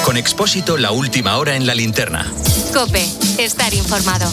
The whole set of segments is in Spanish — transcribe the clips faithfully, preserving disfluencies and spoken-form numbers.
Con Expósito, la última hora en la linterna. COPE, estar informado.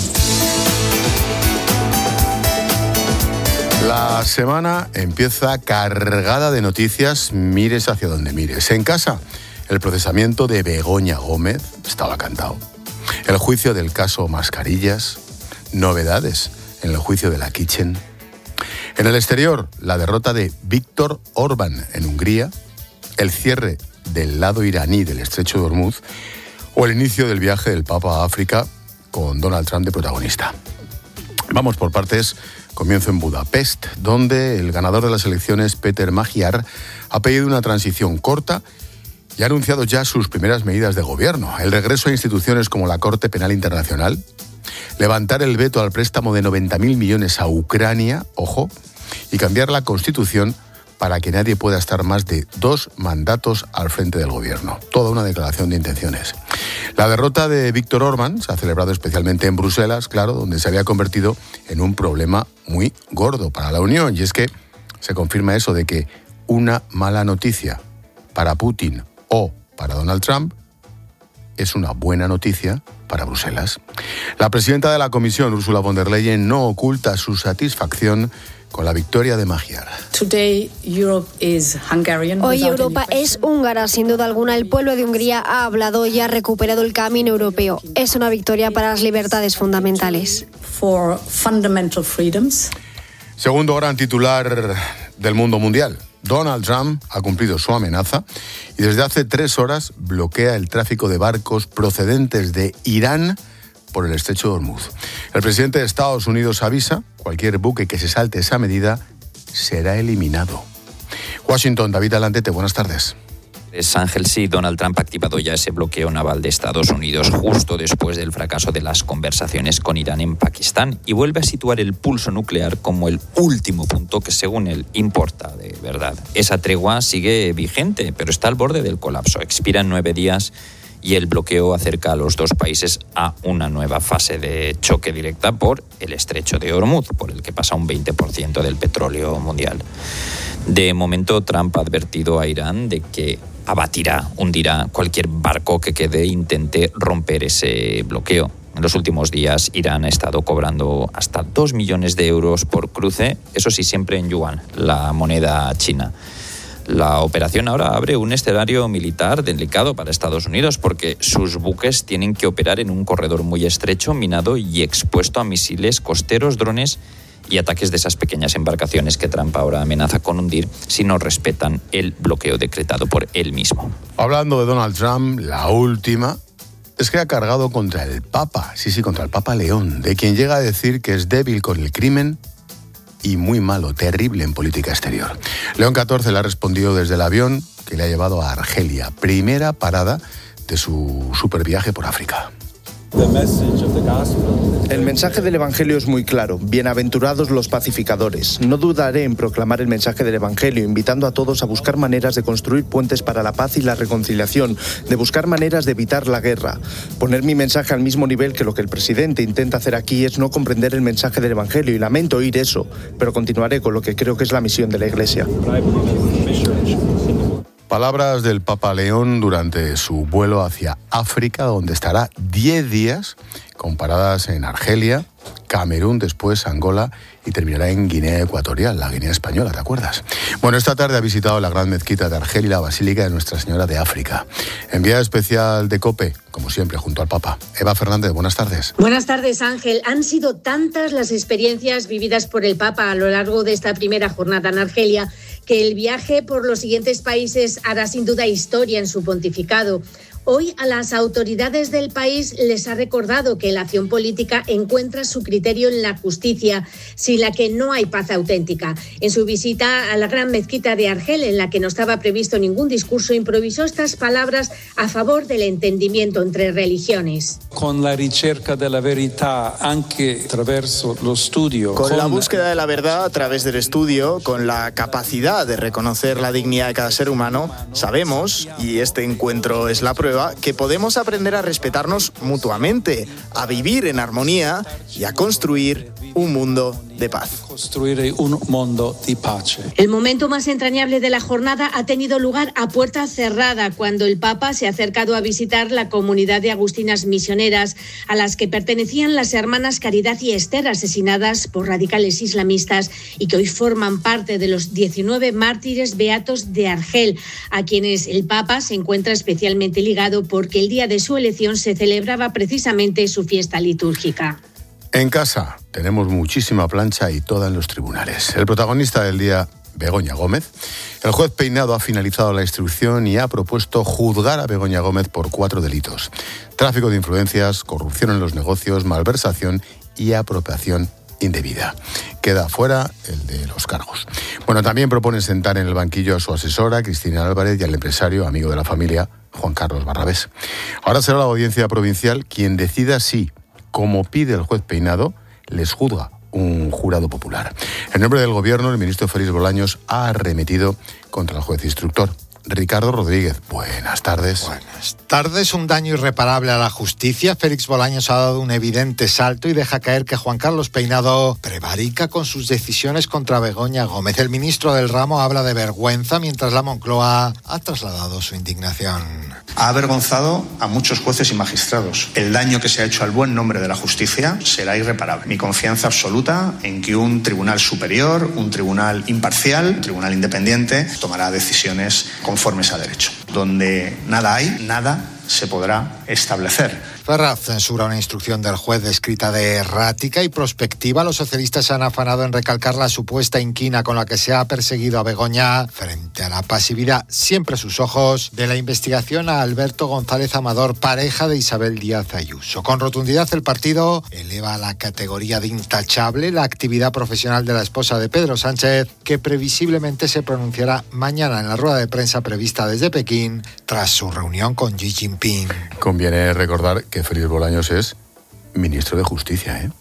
La semana empieza cargada de noticias, mires hacia donde mires. En casa, el procesamiento de Begoña Gómez estaba cantado. El juicio del caso Mascarillas, novedades en el juicio de la Kitchen. En el exterior, la derrota de Víctor Orbán en Hungría, el cierre del lado iraní del estrecho de Hormuz o el inicio del viaje del Papa a África con Donald Trump de protagonista. Vamos por partes. Comienzo en Budapest, donde el ganador de las elecciones, Péter Magyar, ha pedido una transición corta y ha anunciado ya sus primeras medidas de gobierno. El regreso a instituciones como la Corte Penal Internacional, levantar el veto al préstamo de noventa mil millones a Ucrania, ojo, y cambiar la Constitución para que nadie pueda estar más de dos mandatos al frente del gobierno. Toda una declaración de intenciones. La derrota de Víctor Orbán se ha celebrado especialmente en Bruselas, claro, donde se había convertido en un problema muy gordo para la Unión. Y es que se confirma eso de que una mala noticia para Putin o para Donald Trump es una buena noticia para Bruselas. La presidenta de la Comisión, Ursula von der Leyen, no oculta su satisfacción con la victoria de Magyar. Hoy Europa es húngara, sin duda alguna. El pueblo de Hungría ha hablado y ha recuperado el camino europeo. Es una victoria para las libertades fundamentales. Segundo gran titular del mundo mundial. Donald Trump ha cumplido su amenaza y desde hace tres horas bloquea el tráfico de barcos procedentes de Irán por el estrecho de Hormuz. El presidente de Estados Unidos avisa: cualquier buque que se salte esa medida será eliminado. Washington, David Alantete, buenas tardes. Es Ángel, sí, Donald Trump ha activado ya ese bloqueo naval de Estados Unidos justo después del fracaso de las conversaciones con Irán en Pakistán y vuelve a situar el pulso nuclear como el último punto que, según él, importa de verdad. Esa tregua sigue vigente, pero está al borde del colapso. Expira en nueve días y el bloqueo acerca a los dos países a una nueva fase de choque directa por el estrecho de Hormuz, por el que pasa un veinte por ciento del petróleo mundial. De momento, Trump ha advertido a Irán de que abatirá, hundirá cualquier barco que quede e intente romper ese bloqueo. En los últimos días, Irán ha estado cobrando hasta dos millones de euros por cruce, eso sí, siempre en yuan, la moneda china. La operación ahora abre un escenario militar delicado para Estados Unidos porque sus buques tienen que operar en un corredor muy estrecho, minado y expuesto a misiles costeros, drones y ataques de esas pequeñas embarcaciones que Trump ahora amenaza con hundir si no respetan el bloqueo decretado por él mismo. Hablando de Donald Trump, la última es que ha cargado contra el Papa, sí, sí, contra el Papa León, de quien llega a decir que es débil con el crimen y muy malo, terrible en política exterior. León catorce le ha respondido desde el avión que le ha llevado a Argelia, primera parada de su superviaje por África. El mensaje del Evangelio es muy claro. Bienaventurados los pacificadores. No dudaré en proclamar el mensaje del Evangelio, invitando a todos a buscar maneras de construir puentes para la paz y la reconciliación, de buscar maneras de evitar la guerra. Poner mi mensaje al mismo nivel que lo que el presidente intenta hacer aquí es no comprender el mensaje del Evangelio, y lamento oír eso, pero continuaré con lo que creo que es la misión de la Iglesia. Palabras del Papa León durante su vuelo hacia África, donde estará diez días, con paradas en Argelia, Camerún, después Angola y terminará en Guinea Ecuatorial, la Guinea Española, ¿te acuerdas? Bueno, esta tarde ha visitado la Gran Mezquita de Argel y la Basílica de Nuestra Señora de África. Enviada especial de COPE, como siempre, junto al Papa. Eva Fernández, buenas tardes. Buenas tardes, Ángel. Han sido tantas las experiencias vividas por el Papa a lo largo de esta primera jornada en Argelia que el viaje por los siguientes países hará sin duda historia en su pontificado. Hoy a las autoridades del país les ha recordado que la acción política encuentra su criterio en la justicia, sin la que no hay paz auténtica. En su visita a la Gran Mezquita de Argel, en la que no estaba previsto ningún discurso, improvisó estas palabras a favor del entendimiento entre religiones. Con la ricerca de la verità anche attraverso lo studio. Con la búsqueda de la verdad a través del estudio, con la capacidad de reconocer la dignidad de cada ser humano, sabemos, y este encuentro es la prueba, que podemos aprender a respetarnos mutuamente, a vivir en armonía y a construir un mundo de paz. Construir un mundo de paz. El momento más entrañable de la jornada ha tenido lugar a puerta cerrada, cuando el Papa se ha acercado a visitar la comunidad de agustinas misioneras, a las que pertenecían las hermanas Caridad y Esther, asesinadas por radicales islamistas y que hoy forman parte de los diecinueve mártires beatos de Argel, a quienes el Papa se encuentra especialmente ligado porque el día de su elección se celebraba precisamente su fiesta litúrgica. En casa tenemos muchísima plancha y toda en los tribunales. El protagonista del día, Begoña Gómez. El juez Peinado ha finalizado la instrucción y ha propuesto juzgar a Begoña Gómez por cuatro delitos: tráfico de influencias, corrupción en los negocios, malversación y apropiación indebida. Queda fuera el de los cargos. Bueno, también propone sentar en el banquillo a su asesora, Cristina Álvarez, y al empresario, amigo de la familia, Juan Carlos Barrabés. Ahora será la audiencia provincial quien decida si, como pide el juez Peinado, les juzga un jurado popular. En nombre del Gobierno, el ministro Félix Bolaños ha arremetido contra el juez instructor. Ricardo Rodríguez, buenas tardes. Buenas tardes. Un daño irreparable a la justicia. Félix Bolaños ha dado un evidente salto y deja caer que Juan Carlos Peinado prevarica con sus decisiones contra Begoña Gómez. El ministro del ramo habla de vergüenza, mientras la Moncloa ha trasladado su indignación. Ha avergonzado a muchos jueces y magistrados. El daño que se ha hecho al buen nombre de la justicia será irreparable. Mi confianza absoluta en que un tribunal superior, un tribunal imparcial, un tribunal independiente, tomará decisiones conformes a derecho. Donde nada hay, nada se podrá establecer. Ferraz censura una instrucción del juez descrita de errática y prospectiva. Los socialistas se han afanado en recalcar la supuesta inquina con la que se ha perseguido a Begoña frente a la pasividad, siempre a sus ojos, de la investigación a Alberto González Amador, pareja de Isabel Díaz Ayuso. Con rotundidad, el partido eleva a la categoría de intachable la actividad profesional de la esposa de Pedro Sánchez, que previsiblemente se pronunciará mañana en la rueda de prensa prevista desde Pekín tras su reunión con Xi Jinping. Conviene recordar que Félix Bolaños es ministro de Justicia, ¿eh?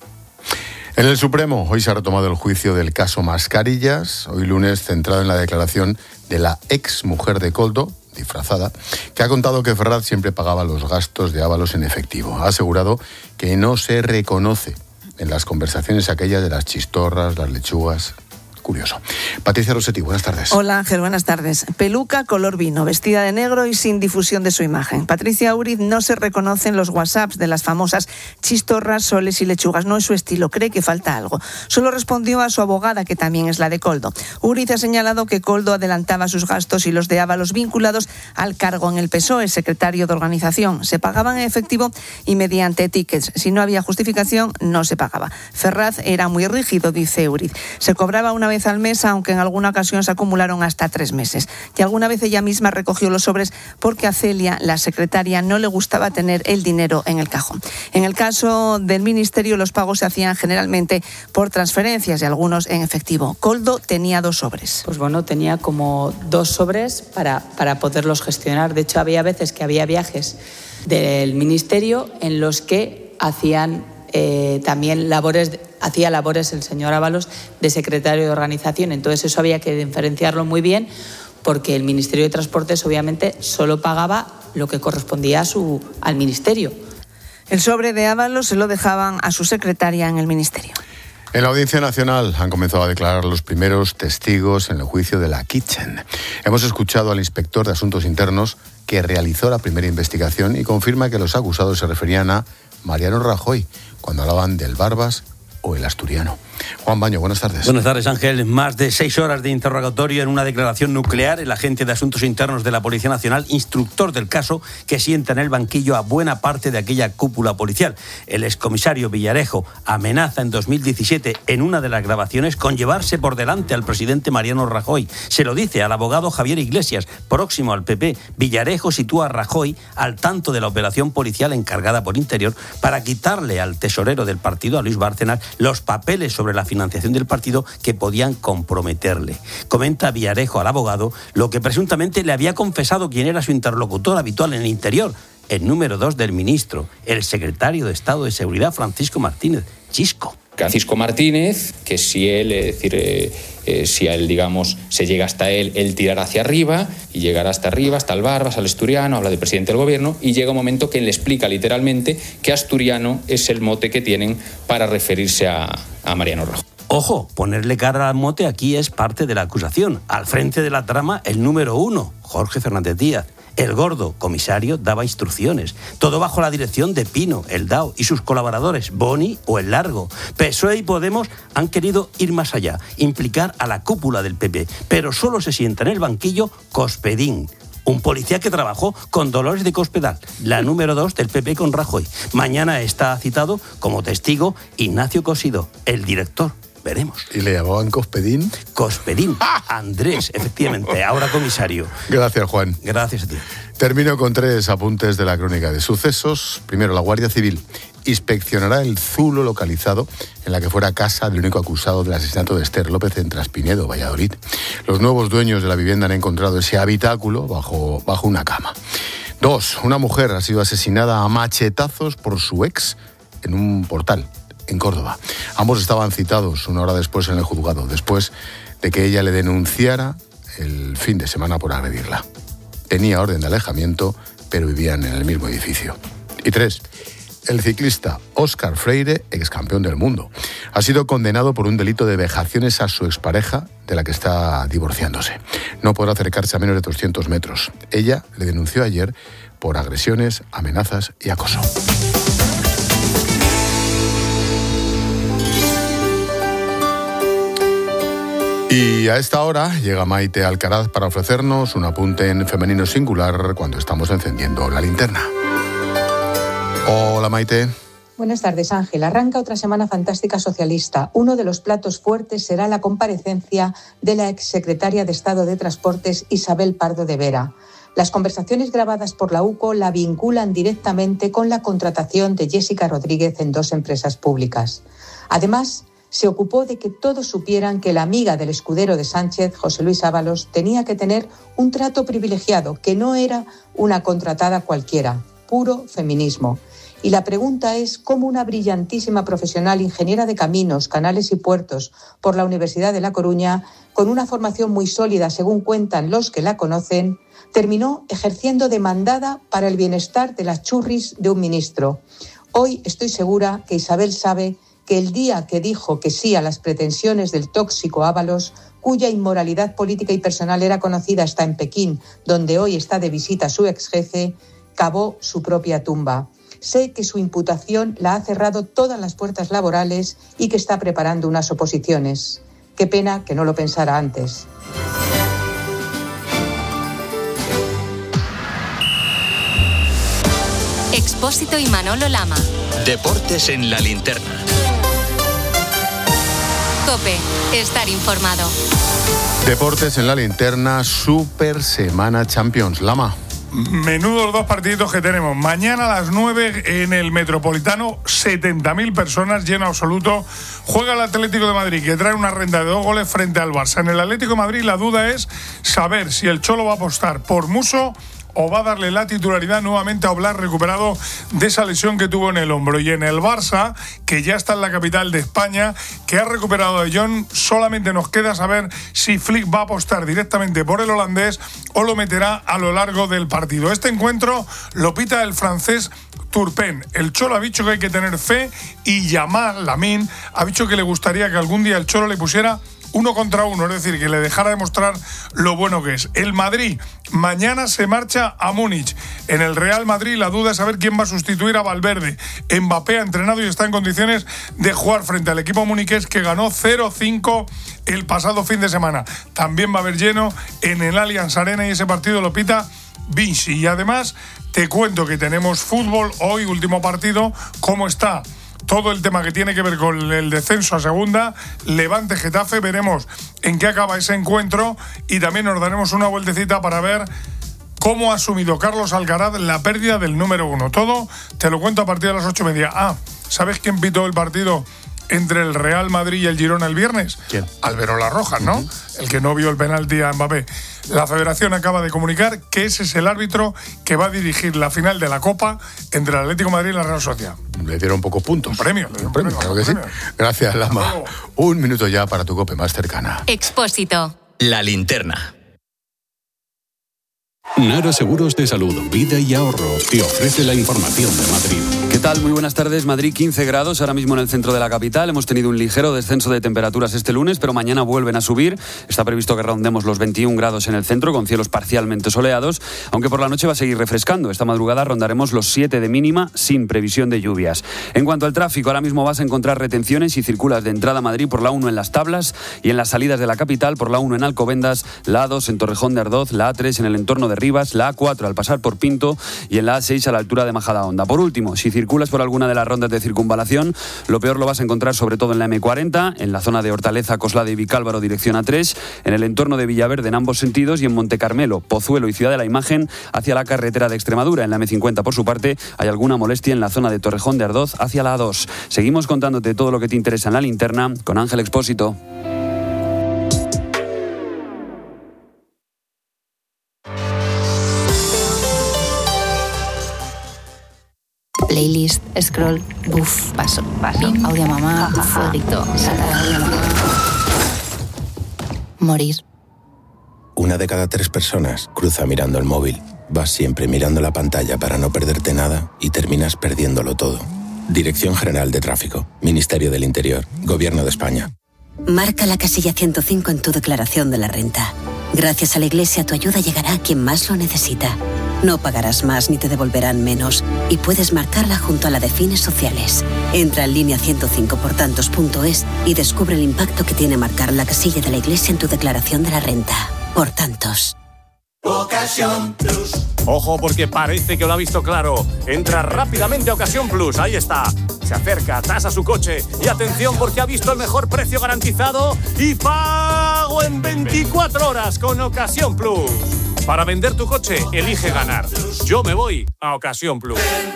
En el Supremo, hoy se ha retomado el juicio del caso Mascarillas, hoy lunes centrado en la declaración de la ex mujer de Koldo, disfrazada, que ha contado que Ferraz siempre pagaba los gastos de Ábalos en efectivo. Ha asegurado que no se reconoce en las conversaciones aquellas de las chistorras, las lechugas. Curioso. Patricia Rossetti, buenas tardes. Hola Ángel, buenas tardes. Peluca color vino, vestida de negro y sin difusión de su imagen. Patricia Uriz no se reconoce en los WhatsApps de las famosas chistorras, soles y lechugas. No es su estilo, cree que falta algo. Solo respondió a su abogada, que también es la de Koldo. Uriz ha señalado que Koldo adelantaba sus gastos y los de Ábalos vinculados al cargo en el P S O E, secretario de organización. Se pagaban en efectivo y mediante tickets. Si no había justificación, no se pagaba. Ferraz era muy rígido, dice Uriz. Se cobraba una vez al mes, aunque en alguna ocasión se acumularon hasta tres meses. Y alguna vez ella misma recogió los sobres porque a Celia, la secretaria, no le gustaba tener el dinero en el cajón. En el caso del ministerio, los pagos se hacían generalmente por transferencias y algunos en efectivo. Koldo tenía dos sobres. Pues bueno, tenía como dos sobres para, para poderlos gestionar. De hecho, había veces que había viajes del ministerio en los que hacían eh, también labores... De, hacía labores el señor Ábalos de secretario de organización. Entonces eso había que diferenciarlo muy bien, porque el Ministerio de Transportes obviamente solo pagaba lo que correspondía a su, al ministerio. El sobre de Ábalos se lo dejaban a su secretaria en el ministerio. En la Audiencia Nacional han comenzado a declarar los primeros testigos en el juicio de la Kitchen. Hemos escuchado al inspector de Asuntos Internos, que realizó la primera investigación y confirma que los acusados se referían a Mariano Rajoy cuando hablaban del Barbas o el asturiano. Juan Baño, buenas tardes. Buenas tardes, Ángel. Más de seis horas de interrogatorio en una declaración nuclear. El agente de Asuntos Internos de la Policía Nacional, instructor del caso, que sienta en el banquillo a buena parte de aquella cúpula policial. El excomisario Villarejo amenaza en dos mil diecisiete en una de las grabaciones con llevarse por delante al presidente Mariano Rajoy. Se lo dice al abogado Javier Iglesias, próximo al P P. Villarejo sitúa a Rajoy al tanto de la operación policial encargada por Interior para quitarle al tesorero del partido, a Luis Bárcenas, los papeles sobre la financiación del partido que podían comprometerle. Comenta Villarejo al abogado lo que presuntamente le había confesado quien era su interlocutor habitual en el Interior, el número dos del ministro, el secretario de Estado de Seguridad, Francisco Martínez, Chisco. Francisco Martínez, que si él, es decir, eh, eh, si a él, digamos, se llega hasta él, él tirará hacia arriba y llegará hasta arriba, hasta el Barbas, al Asturiano, habla del presidente del gobierno y llega un momento que él le explica literalmente que Asturiano es el mote que tienen para referirse a, a Mariano Rajoy. Ojo, ponerle cara al mote aquí es parte de la acusación. Al frente de la trama, el número uno, Jorge Fernández Díaz. El gordo comisario daba instrucciones. Todo bajo la dirección de Pino, el Dao y sus colaboradores, Boni o el Largo. P S O E y Podemos han querido ir más allá, implicar a la cúpula del P P. Pero solo se sienta en el banquillo Cospedín, un policía que trabajó con Dolores de Cospedal, la número dos del P P con Rajoy. Mañana está citado como testigo Ignacio Cosido, el director. Veremos. ¿Y le llamaban Cospedín? Cospedín. Andrés, efectivamente, ahora comisario. Gracias, Juan. Gracias a ti. Termino con tres apuntes de la crónica de sucesos. Primero, la Guardia Civil inspeccionará el zulo localizado en la que fuera casa del único acusado del asesinato de Esther López en Traspinedo, Valladolid. Los nuevos dueños de la vivienda han encontrado ese habitáculo bajo, bajo una cama. Dos, una mujer ha sido asesinada a machetazos por su ex en un portal en Córdoba. Ambos estaban citados una hora después en el juzgado, después de que ella le denunciara el fin de semana por agredirla. Tenía orden de alejamiento, pero vivían en el mismo edificio. Y tres, el ciclista Óscar Freire, ex campeón del mundo, ha sido condenado por un delito de vejaciones a su expareja, de la que está divorciándose. No podrá acercarse a menos de doscientos metros. Ella le denunció ayer por agresiones, amenazas y acoso. Y a esta hora llega Maite Alcaraz para ofrecernos un apunte en femenino singular cuando estamos encendiendo la linterna. Hola, Maite. Buenas tardes, Ángel. Arranca otra semana fantástica socialista. Uno de los platos fuertes será la comparecencia de la exsecretaria de Estado de Transportes, Isabel Pardo de Vera. Las conversaciones grabadas por la U C O la vinculan directamente con la contratación de Jessica Rodríguez en dos empresas públicas. Además, se ocupó de que todos supieran que la amiga del escudero de Sánchez, José Luis Ábalos, tenía que tener un trato privilegiado, que no era una contratada cualquiera, puro feminismo. Y la pregunta es cómo una brillantísima profesional ingeniera de caminos, canales y puertos por la Universidad de La Coruña, con una formación muy sólida, según cuentan los que la conocen, terminó ejerciendo de mandada para el bienestar de las churris de un ministro. Hoy estoy segura que Isabel sabe que el día que dijo que sí a las pretensiones del tóxico Ábalos, cuya inmoralidad política y personal era conocida hasta en Pekín, donde hoy está de visita su exjefe, cavó su propia tumba. Sé que su imputación la ha cerrado todas las puertas laborales y que está preparando unas oposiciones. Qué pena que no lo pensara antes. Expósito y Manolo Lama. Deportes en la linterna. COPE, estar informado. Deportes en la linterna, Super Semana Champions. Lama. Menudos dos partiditos que tenemos. Mañana a las nueve en el Metropolitano, setenta mil personas, lleno absoluto. Juega el Atlético de Madrid, que trae una renta de dos goles frente al Barça. En el Atlético de Madrid la duda es saber si el Cholo va a apostar por Musso o va a darle la titularidad nuevamente a Oblak, recuperado de esa lesión que tuvo en el hombro. Y en el Barça, que ya está en la capital de España, que ha recuperado a De Jong, solamente nos queda saber si Flick va a apostar directamente por el holandés o lo meterá a lo largo del partido. Este encuentro lo pita el francés Turpin. El Cholo ha dicho que hay que tener fe y Yamal Lamine ha dicho que le gustaría que algún día el Cholo le pusiera uno contra uno, es decir, que le dejara demostrar lo bueno que es. El Madrid mañana se marcha a Múnich. En el Real Madrid la duda es saber quién va a sustituir a Valverde. Mbappé ha entrenado y está en condiciones de jugar frente al equipo muniqués, que ganó cero cinco el pasado fin de semana. También va a haber lleno en el Allianz Arena y ese partido lo pita Vinci. Y además te cuento que tenemos fútbol hoy, último partido. ¿Cómo está todo el tema que tiene que ver con el descenso a segunda? Levante Getafe, veremos en qué acaba ese encuentro y también nos daremos una vueltecita para ver cómo ha asumido Carlos Alcaraz la pérdida del número uno. Todo te lo cuento a partir de las ocho y media. Ah, ¿sabes quién pitó el partido entre el Real Madrid y el Girona el viernes? ¿Quién? Alberola Rojas, ¿no? Uh-huh. El que no vio el penalti a Mbappé. La Federación acaba de comunicar que ese es el árbitro que va a dirigir la final de la Copa entre el Atlético de Madrid y la Real Sociedad. Le dieron pocos puntos. Un premio. Un, un premio, claro que sí. Gracias, Lama. Un minuto ya para tu COPE más cercana. Expósito. La linterna. Nara Seguros de Salud, Vida y Ahorro te ofrece la información de Madrid. ¿Qué tal? Muy buenas tardes. Madrid, quince grados ahora mismo en el centro de la capital. Hemos tenido un ligero descenso de temperaturas este lunes, pero mañana vuelven a subir. Está previsto que rondemos los veintiún grados en el centro, con cielos parcialmente soleados, aunque por la noche va a seguir refrescando. Esta madrugada rondaremos los siete de mínima, sin previsión de lluvias. En cuanto al tráfico, ahora mismo vas a encontrar retenciones y circulas de entrada a Madrid por la uno en Las Tablas y en las salidas de la capital por la uno en Alcobendas, la A dos en Torrejón de Ardoz, la A tres en el entorno de Rivas, la A cuatro al pasar por Pinto y en la A seis a la altura de Majadahonda. Por último, si circulas por alguna de las rondas de circunvalación, lo peor lo vas a encontrar sobre todo en la eme cuarenta, en la zona de Hortaleza, Coslada y Vicálvaro, dirección A tres, en el entorno de Villaverde en ambos sentidos y en Montecarmelo, Pozuelo y Ciudad de la Imagen hacia la carretera de Extremadura. En la eme cincuenta, por su parte, hay alguna molestia en la zona de Torrejón de Ardoz hacia la A dos. Seguimos contándote todo lo que te interesa en la linterna con Ángel Expósito. Playlist, scroll, buff, paso, paso, audio mamá, fueguito, audio mamá. Morir. Una de cada tres personas cruza mirando el móvil. Vas siempre mirando la pantalla para no perderte nada y terminas perdiéndolo todo. Dirección General de Tráfico, Ministerio del Interior, Gobierno de España. Marca la casilla ciento cinco en tu declaración de la renta. Gracias a la Iglesia, tu ayuda llegará a quien más lo necesita. No pagarás más ni te devolverán menos y puedes marcarla junto a la de fines sociales. Entra en línea ciento cinco por tantos punto es y descubre el impacto que tiene marcar la casilla de la Iglesia en tu declaración de la renta. Por tantos. Ocasión Plus. Ojo, porque parece que lo ha visto claro. Entra rápidamente a Ocasión Plus. Ahí está. Se acerca, tasa su coche. Y atención, porque ha visto el mejor precio garantizado y pago en veinticuatro horas con Ocasión Plus. Para vender tu coche, elige ganar. Yo me voy a Ocasión Plus.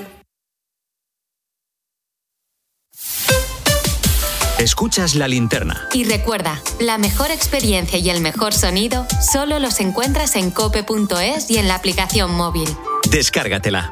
Escuchas La Linterna. Y recuerda, la mejor experiencia y el mejor sonido solo los encuentras en cope punto es y en la aplicación móvil. Descárgatela.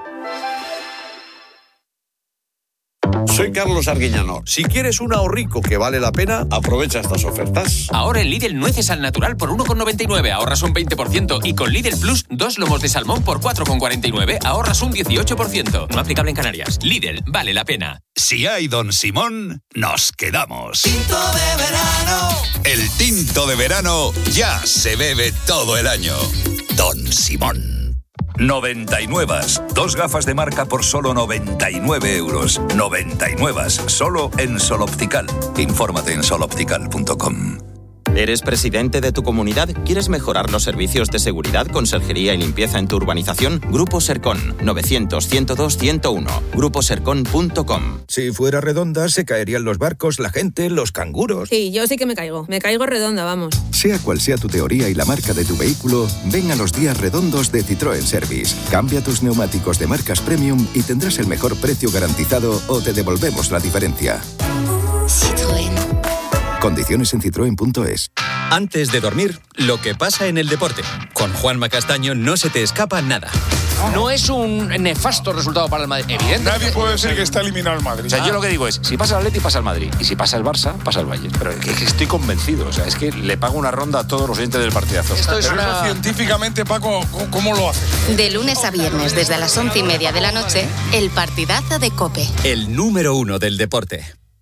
Soy Carlos Arguiñano. Si quieres un ahorrico que vale la pena, aprovecha estas ofertas. Ahora en Lidl nueces al natural por uno con noventa y nueve, ahorras un veinte por ciento. Y con Lidl Plus, dos lomos de salmón por cuatro con cuarenta y nueve, ahorras un dieciocho por ciento. No aplicable en Canarias. Lidl, vale la pena. Si hay Don Simón, nos quedamos. Tinto de verano. El tinto de verano ya se bebe todo el año. Don Simón. noventa y nueve. Dos gafas de marca por solo noventa y nueve euros. noventa y nueve. Solo en Sol Optical. Infórmate en sol optical punto com. ¿Eres presidente de tu comunidad? ¿Quieres mejorar los servicios de seguridad, conserjería y limpieza en tu urbanización? Grupo Sercon, novecientos, ciento dos, ciento uno. grupo sercon punto com. Si fuera redonda, se caerían los barcos, la gente, los canguros. Sí, yo sí que me caigo. Me caigo redonda, vamos. Sea cual sea tu teoría y la marca de tu vehículo, ven a los días redondos de Citroën Service. Cambia tus neumáticos de marcas premium y tendrás el mejor precio garantizado o te devolvemos la diferencia. Citroën. Condiciones en citroen punto es. Antes de dormir, lo que pasa en el deporte. Con Juanma Castaño no se te escapa nada. No es un nefasto resultado para el Madrid, evidentemente. Nadie puede decir que está eliminado el Madrid. O sea, yo lo que digo es, si pasa el Atleti, pasa el Madrid. Y si pasa el Barça, pasa el Bayern. Pero es que estoy convencido. O sea, es que le pago una ronda a todos los oyentes del partidazo. Esto es una... eso científicamente, Paco, ¿cómo lo haces? De lunes a viernes, desde las once y media de la noche, el partidazo de COPE. El número uno del deporte.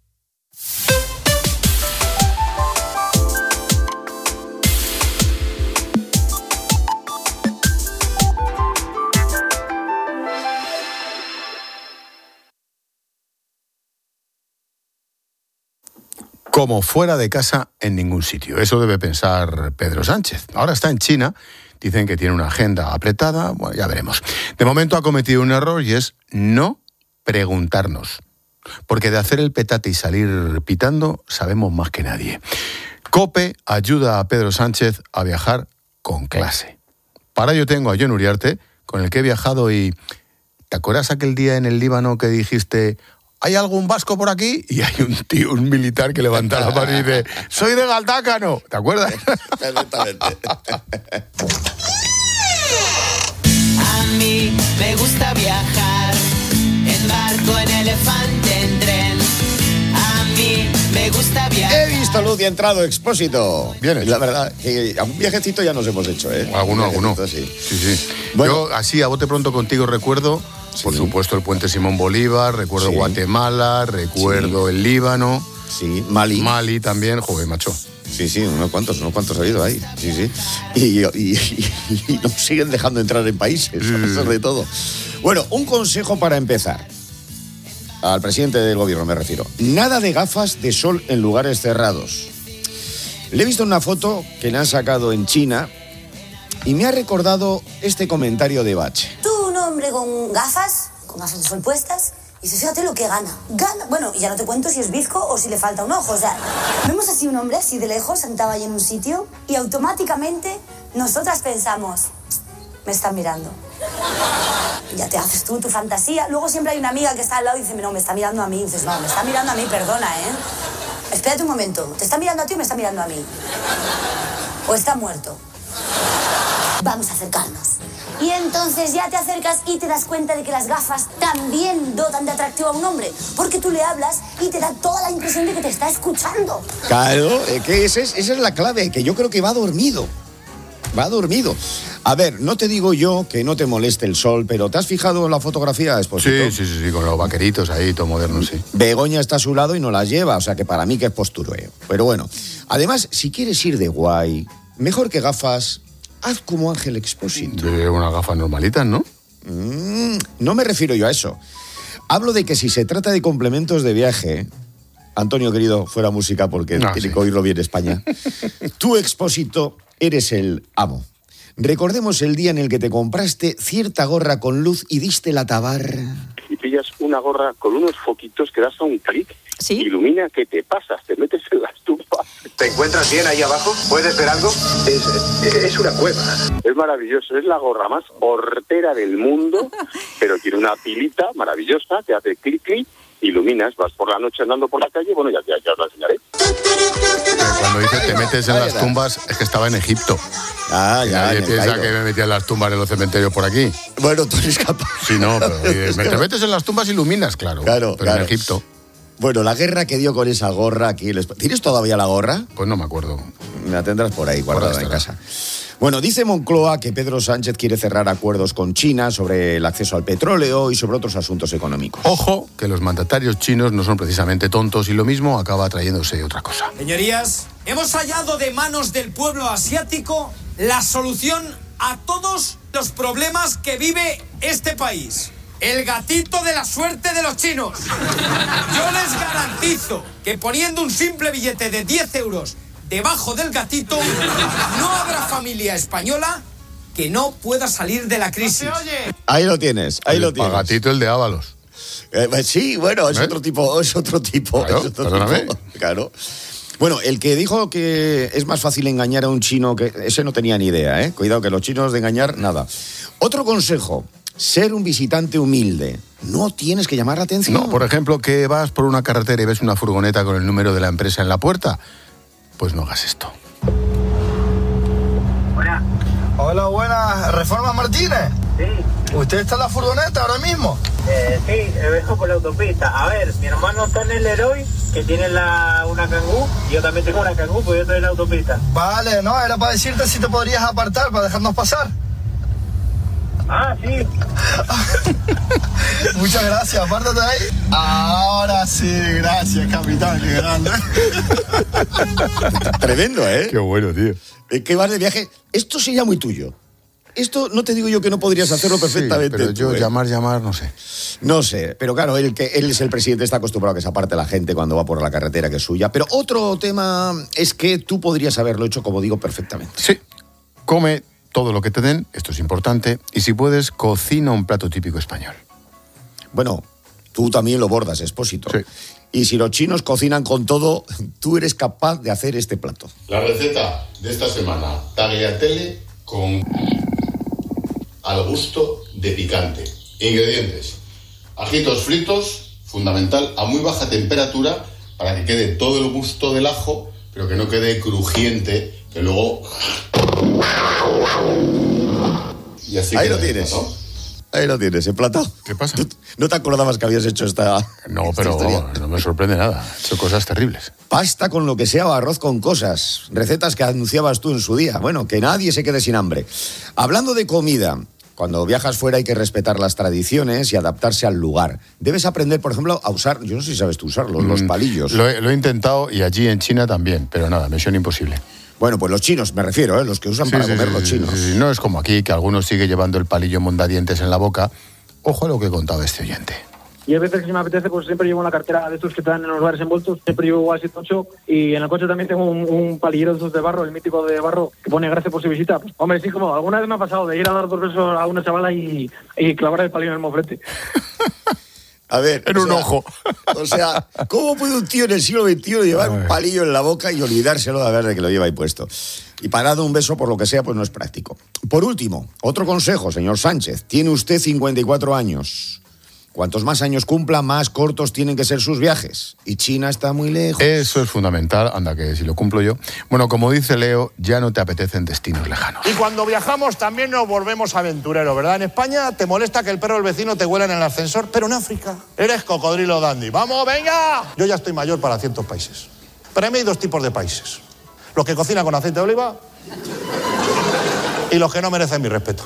Como fuera de casa en ningún sitio. Eso debe pensar Pedro Sánchez. Ahora está en China, dicen que tiene una agenda apretada, bueno, ya veremos. De momento ha cometido un error y es no preguntarnos. Porque de hacer el petate y salir pitando, sabemos más que nadie. COPE ayuda a Pedro Sánchez a viajar con clase. Para ello tengo a Jon Uriarte, con el que he viajado y... ¿Te acuerdas aquel día en el Líbano que dijiste... ¿hay algún vasco por aquí? Y hay un tío, un militar que levanta la mano y dice, soy de Galdácano. ¿Te acuerdas? Perfectamente. A mí me gusta viajar en barco, en elefante, en tren. A mí me gusta viajar. He visto luz y entrado Expósito. Bien, la verdad, que algún viajecito ya nos hemos hecho, ¿eh? Alguno, alguno. Sí, sí. sí. Bueno. Yo, así, a bote pronto contigo recuerdo, sí. por supuesto, el puente Simón Bolívar, recuerdo sí. Guatemala, recuerdo sí. el Líbano. Sí, Mali. Mali también, joder, macho. Sí, sí, unos cuantos, unos cuantos ha habido ahí. Sí, sí. Y, y, y, y nos siguen dejando entrar en países, a pesar de todo. Bueno, un consejo para empezar. Al presidente del gobierno me refiero. Nada de gafas de sol en lugares cerrados. Le he visto una foto que le han sacado en China y me ha recordado este comentario de Bache. Tú, un hombre con gafas, con gafas de sol puestas, y se fíjate lo que gana. Gana, bueno, y ya no te cuento si es bizco o si le falta un ojo. O sea, vemos así un hombre así de lejos, sentado ahí en un sitio, y automáticamente nosotras pensamos, me están mirando. Ya te haces tú tu fantasía. Luego siempre hay una amiga que está al lado y dice, no, me está mirando a mí. Y dices, no, me está mirando a mí, perdona, ¿eh? Espérate un momento, ¿te está mirando a ti o me está mirando a mí? ¿O está muerto? Vamos a acercarnos. Y entonces ya te acercas y te das cuenta de que las gafas también dotan de atractivo a un hombre. Porque tú le hablas y te da toda la impresión de que te está escuchando. Claro, que esa es, esa es la clave, que yo creo que va dormido. Va dormido. A ver, no te digo yo que no te moleste el sol, pero ¿te has fijado en la fotografía, Expósito? Sí, sí, sí, sí, con los vaqueritos ahí, todo moderno, sí. Begoña está a su lado y no las lleva, o sea que para mí que es postureo. Pero bueno, además, si quieres ir de guay, mejor que gafas, haz como Ángel Expósito. De unas gafas normalitas, ¿no? Mm, no me refiero yo a eso. Hablo de que si se trata de complementos de viaje... Antonio, querido, fuera música porque no, tiene sí. que oírlo bien España. Tú, Expósito, eres el amo. Recordemos el día en el que te compraste cierta gorra con luz y diste la tabarra. Y pillas una gorra con unos foquitos que das a un clic, ¿sí? Ilumina, que te pasas, te metes en la estufa. ¿Te encuentras bien ahí abajo? ¿Puedes ver algo? Es, es una cueva. Es maravilloso, es la gorra más hortera del mundo, pero tiene una pilita maravillosa, te hace clic, clic, iluminas, vas por la noche andando por la calle, bueno, ya, ya, ya os lo enseñaré. Cuando dice te metes en las tumbas, es que estaba en Egipto. Ah, ya. Nadie piensa que me metía en las tumbas en los cementerios por aquí. Bueno, tú eres capaz. Sí, no, pero es te metes en las tumbas, iluminas, claro. Claro, pero claro. en Egipto. Bueno, la guerra que dio con esa gorra aquí. ¿Tienes todavía la gorra? Pues no me acuerdo. La tendrás por ahí, guardada en casa. Bueno, dice Moncloa que Pedro Sánchez quiere cerrar acuerdos con China sobre el acceso al petróleo y sobre otros asuntos económicos. Ojo, que los mandatarios chinos no son precisamente tontos y lo mismo acaba trayéndose otra cosa. Señorías, hemos hallado de manos del pueblo asiático la solución a todos los problemas que vive este país. El gatito de la suerte de los chinos. Yo les garantizo que poniendo un simple billete de diez euros debajo del gatito, no habrá familia española que no pueda salir de la crisis. Ahí lo tienes, ahí el lo tienes. El gatito, el de Ábalos. Eh, sí, bueno, es ¿Eh? otro tipo, es otro tipo. Claro, es otro tipo. Claro. Bueno, el que dijo que es más fácil engañar a un chino, que ese no tenía ni idea, ¿eh? Cuidado, que los chinos de engañar, nada. Otro consejo, ser un visitante humilde. No tienes que llamar la atención. No, por ejemplo, que vas por una carretera y ves una furgoneta con el número de la empresa en la puerta. Pues no hagas esto. Hola. Hola, buenas. ¿Reforma Martínez? Sí. ¿Usted está en la furgoneta ahora mismo? Eh, sí, me dejo por la autopista. A ver, mi hermano está en el Leroy, que tiene la, una Kangoo, y yo también tengo una Kangoo, pues yo estoy en la autopista. Vale, no, era para decirte si te podrías apartar para dejarnos pasar. Ah, sí. Muchas gracias, apártate ahí. Ahora sí, gracias, capitán, qué grande. Tremendo, ¿eh? Qué bueno, tío. Que vas de viaje. Esto sería muy tuyo. Esto no te digo yo que no podrías hacerlo perfectamente. Sí, pero yo tú, ¿eh? llamar, llamar, no sé. No sé, pero claro, él, que él es el presidente, está acostumbrado a que se aparte la gente cuando va por la carretera que es suya. Pero otro tema es que tú podrías haberlo hecho, como digo, perfectamente. Sí, come todo lo que te den, esto es importante, y si puedes, cocina un plato típico español. Bueno, tú también lo bordas, Expósito. Sí. Y si los chinos cocinan con todo, tú eres capaz de hacer este plato. La receta de esta semana, tagliatelle con al gusto de picante. Ingredientes: ajitos fritos, fundamental, a muy baja temperatura para que quede todo el gusto del ajo, pero que no quede crujiente, que luego... Y así Ahí lo queda tienes. esto, ¿no? Ahí lo tienes, emplatado. ¿Qué pasa? ¿No te acordabas que habías hecho esta... No, esta pero historia? no me sorprende nada. He hecho cosas terribles. Pasta con lo que sea o arroz con cosas. Recetas que anunciabas tú en su día. Bueno, que nadie se quede sin hambre. Hablando de comida, cuando viajas fuera hay que respetar las tradiciones y adaptarse al lugar. Debes aprender, por ejemplo, a usar, yo no sé si sabes tú usarlos, mm, los palillos. Lo he, lo he intentado y allí en China también, pero nada, misión imposible. Bueno, pues los chinos, me refiero, ¿eh? Los que usan Sí, para sí, comer sí, los sí, chinos. sí, sí. No es como aquí, que algunos sigue llevando el palillo mondadientes en la boca. Ojo a lo que contaba este oyente. Y hay veces que si me apetece, pues siempre llevo una cartera de estos que te dan en los bares envueltos, siempre llevo así tocho, y en el coche también tengo un, un palillero de esos de barro, el mítico de barro, que pone gracias por su visita. Pues, hombre, sí, como alguna vez me ha pasado de ir a dar dos besos a una chavala y, y clavar el palillo en el moflete. A ver, en o un sea, ojo. O sea, ¿cómo puede un tío en el siglo veintiuno llevar un palillo en la boca y olvidárselo de ver de que lo lleva ahí puesto? Y para dar un beso, por lo que sea, pues no es práctico. Por último, otro consejo, señor Sánchez. Tiene usted cincuenta y cuatro años. Cuantos más años cumpla, más cortos tienen que ser sus viajes. Y China está muy lejos. Eso es fundamental, anda que si lo cumplo yo. Bueno, como dice Leo, ya no te apetecen destinos lejanos. Y cuando viajamos también nos volvemos aventureros, ¿verdad? En España te molesta que el perro del vecino te huela en el ascensor, pero en África eres cocodrilo dandy. ¡Vamos, venga! Yo ya estoy mayor para ciertos países. Para mí hay dos tipos de países. Los que cocinan con aceite de oliva y los que no merecen mi respeto.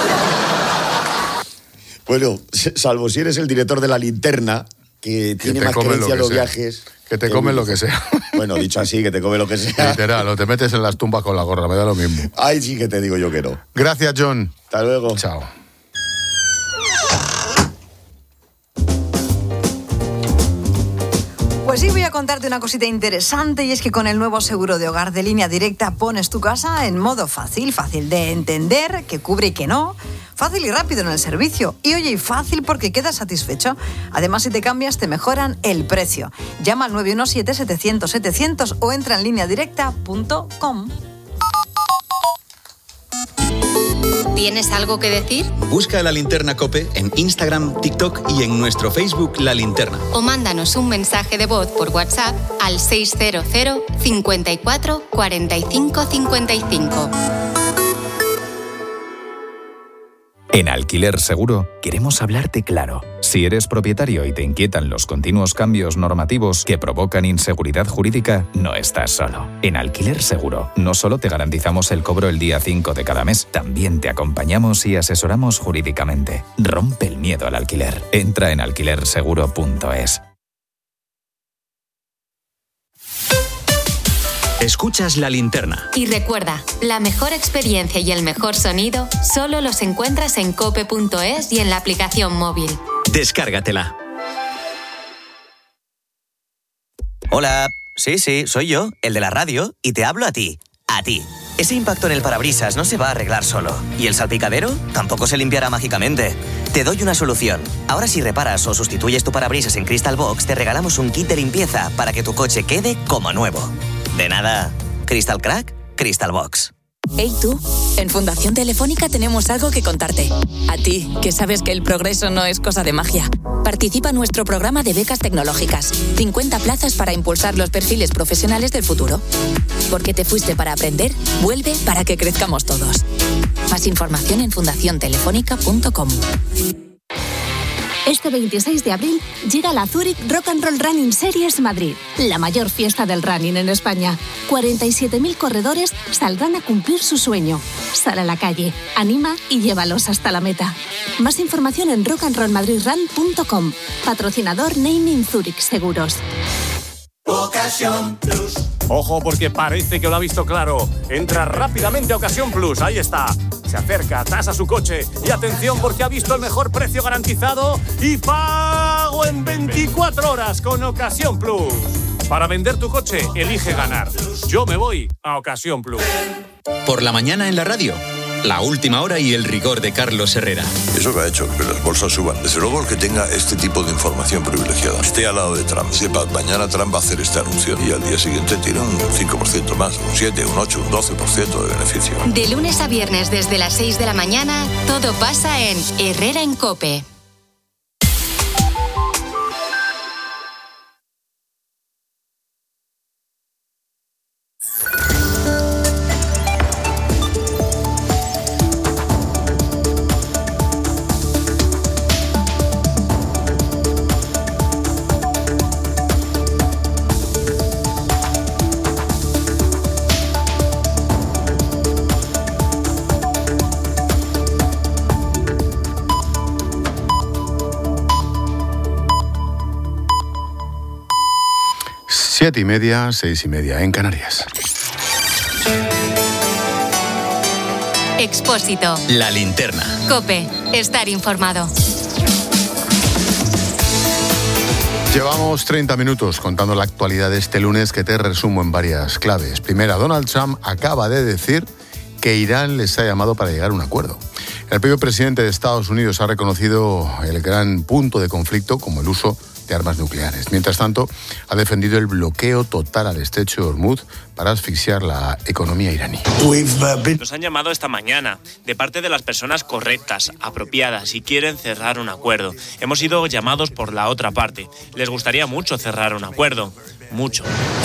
Bueno, salvo si eres el director de La Linterna, que, que tiene más creencia en los sea. viajes. Que te comen lo que sea. Bueno, dicho así, que te come lo que sea. Literal, o te metes en las tumbas con la gorra, me da lo mismo. Ay, sí que te digo yo que no. Gracias, John. Hasta luego. Chao. Pues sí, voy a contarte una cosita interesante, y es que con el nuevo seguro de hogar de Línea Directa pones tu casa en modo fácil, fácil de entender, que cubre y que no, fácil y rápido en el servicio. Y oye, y fácil porque quedas satisfecho. Además, si te cambias, te mejoran el precio. Llama al nueve uno siete, setecientos, setecientos o entra en línea directa punto com. ¿Tienes algo que decir? Busca La Linterna COPE en Instagram, TikTok y en nuestro Facebook La Linterna. O mándanos un mensaje de voz por WhatsApp al seis cero cero, cincuenta y cuatro, cuarenta y cinco, cincuenta y cinco. En Alquiler Seguro queremos hablarte claro. Si eres propietario y te inquietan los continuos cambios normativos que provocan inseguridad jurídica, no estás solo. En Alquiler Seguro no solo te garantizamos el cobro el día cinco de cada mes, también te acompañamos y asesoramos jurídicamente. Rompe el miedo al alquiler. Entra en alquiler seguro punto es. Escuchas La Linterna. Y recuerda, la mejor experiencia y el mejor sonido solo los encuentras en cope punto es y en la aplicación móvil. Descárgatela. Hola, sí, sí, soy yo, el de la radio, y te hablo a ti, a ti. Ese impacto en el parabrisas no se va a arreglar solo. ¿Y el salpicadero? Tampoco se limpiará mágicamente. Te doy una solución. Ahora, si reparas o sustituyes tu parabrisas en Crystal Box, te regalamos un kit de limpieza para que tu coche quede como nuevo. De nada. Crystal Crack, Crystal Box. Hey tú, en Fundación Telefónica tenemos algo que contarte. A ti, que sabes que el progreso no es cosa de magia. Participa en nuestro programa de becas tecnológicas. cincuenta plazas para impulsar los perfiles profesionales del futuro. Porque te fuiste para aprender, vuelve para que crezcamos todos. Más información en fundación telefónica punto com. Este veintiséis de abril llega la Zurich Rock and Roll Running Series Madrid, la mayor fiesta del running en España. cuarenta y siete mil corredores saldrán a cumplir su sueño. Sal a la calle, anima y llévalos hasta la meta. Más información en rock and roll madrid run punto com. Patrocinador Naming Zurich Seguros. Ocasión Plus. Ojo, porque parece que lo ha visto claro. Entra rápidamente a Ocasión Plus, ahí está. Se acerca, tasa su coche y atención porque ha visto el mejor precio garantizado y pago en veinticuatro horas con Ocasión Plus. Para vender tu coche, elige ganar. Yo me voy a Ocasión Plus. Por la mañana en la radio, la última hora y el rigor de Carlos Herrera. Eso que ha hecho que las bolsas suban. Desde luego el que tenga este tipo de información privilegiada, esté al lado de Trump, sepa, mañana Trump va a hacer este anuncio y al día siguiente tiene un cinco por ciento más, un siete, un ocho, un doce por ciento de beneficio. De lunes a viernes desde las seis de la mañana, todo pasa en Herrera en COPE. Siete y media, seis y media en Canarias. Expósito. La linterna. COPE. Estar informado. Llevamos treinta minutos contando la actualidad de este lunes, que te resumo en varias claves. Primera, Donald Trump acaba de decir que Irán les ha llamado para llegar a un acuerdo. El propio presidente de Estados Unidos ha reconocido el gran punto de conflicto como el uso de armas nucleares. Mientras tanto, ha defendido el bloqueo total al estrecho de Hormuz para asfixiar la economía iraní. Nos han llamado esta mañana de parte de las personas correctas, apropiadas y quieren cerrar un acuerdo. Hemos sido llamados por la otra parte. Les gustaría mucho cerrar un acuerdo. Mucho.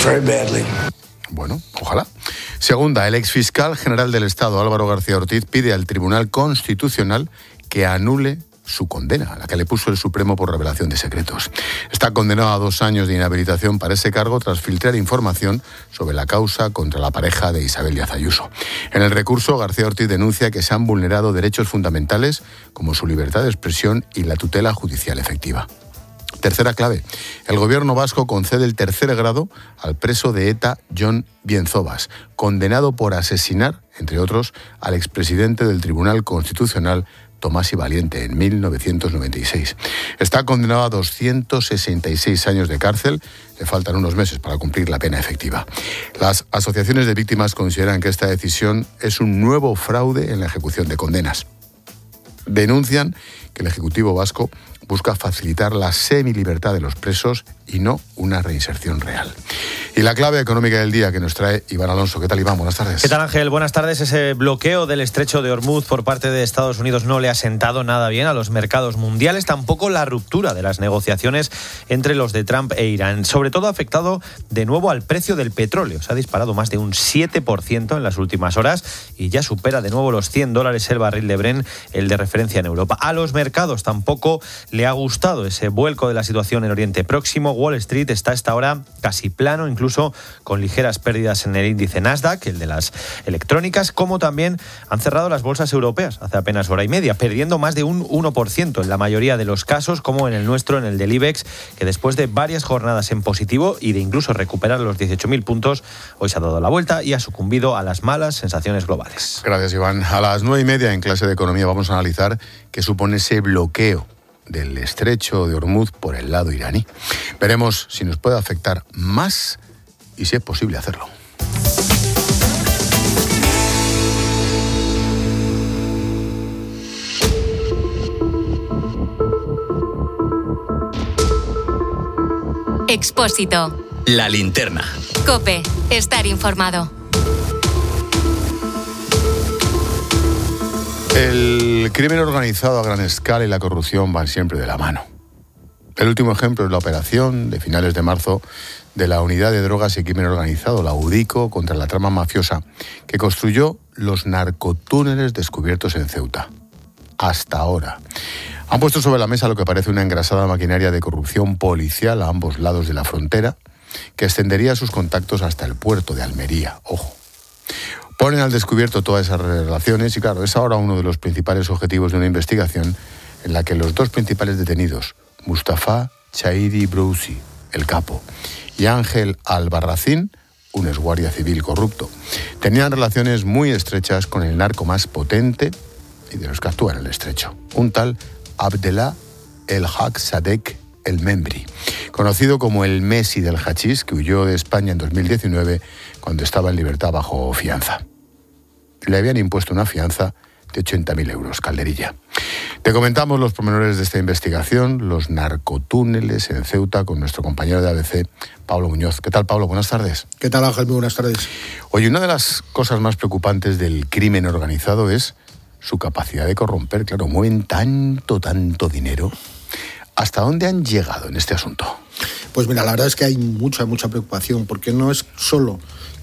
Bueno, ojalá. Segunda, el exfiscal general del Estado, Álvaro García Ortiz, pide al Tribunal Constitucional que anule su condena, la que le puso el Supremo por revelación de secretos. Está condenado a dos años de inhabilitación para ese cargo tras filtrar información sobre la causa contra la pareja de Isabel Díaz Ayuso. En el recurso, García Ortiz denuncia que se han vulnerado derechos fundamentales como su libertad de expresión y la tutela judicial efectiva. Tercera clave, el gobierno vasco concede el tercer grado al preso de ETA Jon Bienzobas, condenado por asesinar, entre otros, al expresidente del Tribunal Constitucional Tomás y Valiente en mil novecientos noventa y seis. Está condenado a doscientos sesenta y seis años de cárcel, le faltan unos meses para cumplir la pena efectiva. Las asociaciones de víctimas consideran que esta decisión es un nuevo fraude en la ejecución de condenas. Denuncian que el Ejecutivo vasco busca facilitar la semilibertad de los presos y no una reinserción real. Y la clave económica del día que nos trae Iván Alonso. ¿Qué tal, Iván? Buenas tardes. ¿Qué tal, Ángel? Buenas tardes. Ese bloqueo del estrecho de Hormuz por parte de Estados Unidos no le ha sentado nada bien a los mercados mundiales, tampoco la ruptura de las negociaciones entre los de Trump e Irán. Sobre todo ha afectado de nuevo al precio del petróleo. Se ha disparado más de un siete por ciento en las últimas horas y ya supera de nuevo los cien dólares el barril de Brent, el de referencia en Europa. A los mercados tampoco le ha gustado ese vuelco de la situación en Oriente Próximo. Wall Street está a esta hora casi plano, incluso con ligeras pérdidas en el índice Nasdaq, el de las electrónicas, como también han cerrado las bolsas europeas hace apenas hora y media, perdiendo más de un uno por ciento en la mayoría de los casos, como en el nuestro, en el del IBEX, que después de varias jornadas en positivo y de incluso recuperar los dieciocho mil puntos, hoy se ha dado la vuelta y ha sucumbido a las malas sensaciones globales. Gracias, Iván. A las nueve y media en clase de economía vamos a analizar qué supone ese bloqueo del estrecho de Hormuz por el lado iraní. Veremos si nos puede afectar más y si es posible hacerlo. Expósito. La linterna. COPE. Estar informado. El crimen organizado a gran escala y la corrupción van siempre de la mano. El último ejemplo es la operación de finales de marzo de la Unidad de Drogas y Crimen Organizado, la UDICO, contra la trama mafiosa que construyó los narcotúneles descubiertos en Ceuta. Hasta ahora. Han puesto sobre la mesa lo que parece una engrasada maquinaria de corrupción policial a ambos lados de la frontera, que extendería sus contactos hasta el puerto de Almería. Ojo. Ponen al descubierto todas esas relaciones y, claro, es ahora uno de los principales objetivos de una investigación en la que los dos principales detenidos, Mustafa Chairi Brouzi, el capo, y Ángel Albarracín, un exguardia civil corrupto, tenían relaciones muy estrechas con el narco más potente y de los que actúa en el estrecho, un tal Abdellah El Haq Sadek El Membri, conocido como el Messi del hachís, que huyó de España en dos mil diecinueve cuando estaba en libertad bajo fianza. Le habían impuesto una fianza de ochenta mil euros, calderilla. Te comentamos los pormenores de esta investigación, los narcotúneles en Ceuta, con nuestro compañero de A B C, Pablo Muñoz. ¿Qué tal, Pablo? Buenas tardes. ¿Qué tal, Ángel? Muy buenas tardes. Oye, una de las cosas más preocupantes del crimen organizado es su capacidad de corromper. Claro, mueven tanto, tanto dinero. ¿Hasta dónde han llegado en este asunto? Pues mira, la verdad es que hay mucha, mucha preocupación, porque no es solo que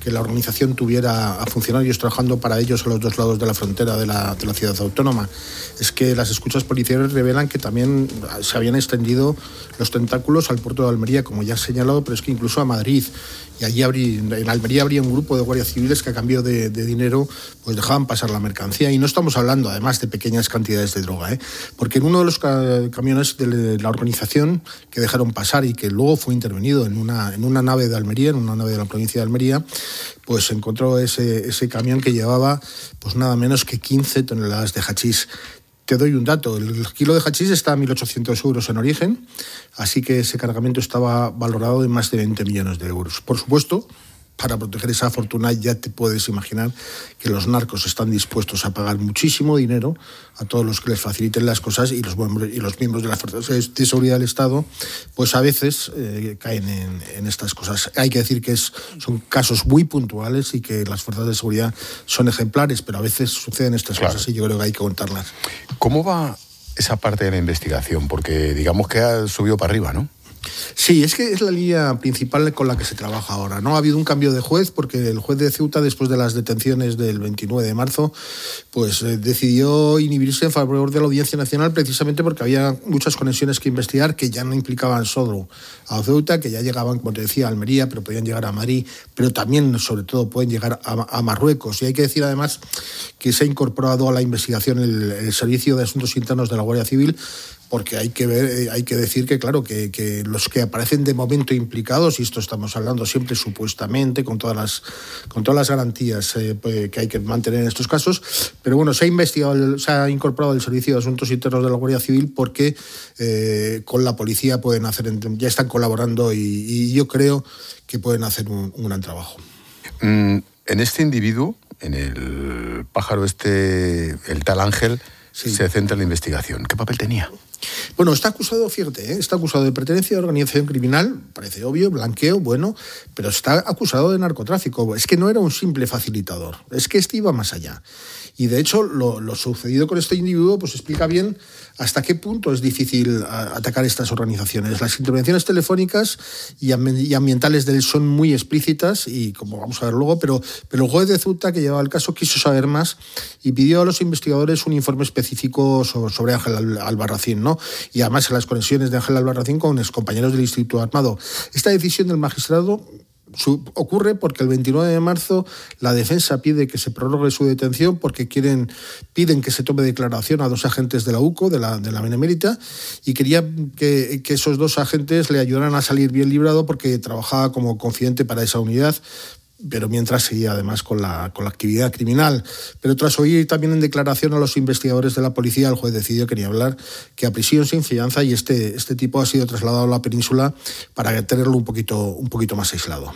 que la organización tuviera a funcionarios trabajando para ellos a los dos lados de la frontera de la, de la ciudad autónoma. Es que las escuchas policiales revelan que también se habían extendido los tentáculos al puerto de Almería, como ya he señalado, pero es que incluso a Madrid. Y allí habría, en Almería habría un grupo de guardias civiles que a cambio de, de dinero pues dejaban pasar la mercancía. Y no estamos hablando además de pequeñas cantidades de droga, ¿eh? Porque en uno de los ca- camiones de la organización que dejaron pasar y que luego fue intervenido en una, en una nave de Almería, en una nave de la provincia de Almería, pues se encontró ese, ese camión que llevaba pues nada menos que quince toneladas de hachís. Te doy un dato, el kilo de hachís está a mil ochocientos euros en origen, así que ese cargamento estaba valorado en más de veinte millones de euros. Por supuesto, para proteger esa fortuna ya te puedes imaginar que los narcos están dispuestos a pagar muchísimo dinero a todos los que les faciliten las cosas, y los, y los miembros de las fuerzas de seguridad del Estado pues a veces eh, caen en, en estas cosas. Hay que decir que es, son casos muy puntuales y que las fuerzas de seguridad son ejemplares, pero a veces suceden estas claro. cosas y yo creo que hay que contarlas. ¿Cómo va esa parte de la investigación? Porque digamos que ha subido para arriba, ¿no? Sí, es que es la línea principal con la que se trabaja ahora, ¿no? Ha habido un cambio de juez porque el juez de Ceuta, después de las detenciones del veintinueve de marzo, pues eh, decidió inhibirse en favor de la Audiencia Nacional, precisamente porque había muchas conexiones que investigar que ya no implicaban solo a Ceuta, que ya llegaban, como te decía, a Almería, pero podían llegar a Madrid, pero también, sobre todo, pueden llegar a, a Marruecos. Y hay que decir, además, que se ha incorporado a la investigación el, el Servicio de Asuntos Internos de la Guardia Civil, porque hay que ver, hay que decir que, claro, que, que los que aparecen de momento implicados, y esto estamos hablando siempre supuestamente, con todas las, con todas las garantías eh, que hay que mantener en estos casos, pero bueno, se ha investigado, se ha incorporado el Servicio de Asuntos Internos de la Guardia Civil porque eh, con la policía pueden hacer, ya están colaborando y, y yo creo que pueden hacer un, un gran trabajo. Mm, en este individuo, en el pájaro este, el tal Ángel, sí, se centra en la investigación. ¿Qué papel tenía? Bueno, está acusado, fíjate, ¿eh? está acusado de pertenencia a organización criminal, parece obvio, blanqueo, bueno, pero está acusado de narcotráfico. Es que no era un simple facilitador, es que este iba más allá. Y de hecho, lo, lo sucedido con este individuo pues explica bien hasta qué punto es difícil atacar estas organizaciones. Las intervenciones telefónicas y ambientales de él son muy explícitas, y como vamos a ver luego, pero, pero el juez de Ceuta, que llevaba el caso, quiso saber más y pidió a los investigadores un informe específico sobre, sobre Ángel Albarracín, ¿no? Y además en las conexiones de Ángel Albarracín con excompañeros del Instituto Armado. Esta decisión del magistrado Su, ocurre porque el veintinueve de marzo la defensa pide que se prorrogue su detención porque quieren, piden que se tome declaración a dos agentes de la U C O, de la, de la Benemérita, y quería que, que esos dos agentes le ayudaran a salir bien librado porque trabajaba como confidente para esa unidad, pero mientras seguía además con la, con la actividad criminal. Pero tras oír también en declaración a los investigadores de la policía, el juez decidió que ni hablar, que a prisión sin fianza, y este, este tipo ha sido trasladado a la península para tenerlo un poquito, un poquito más aislado.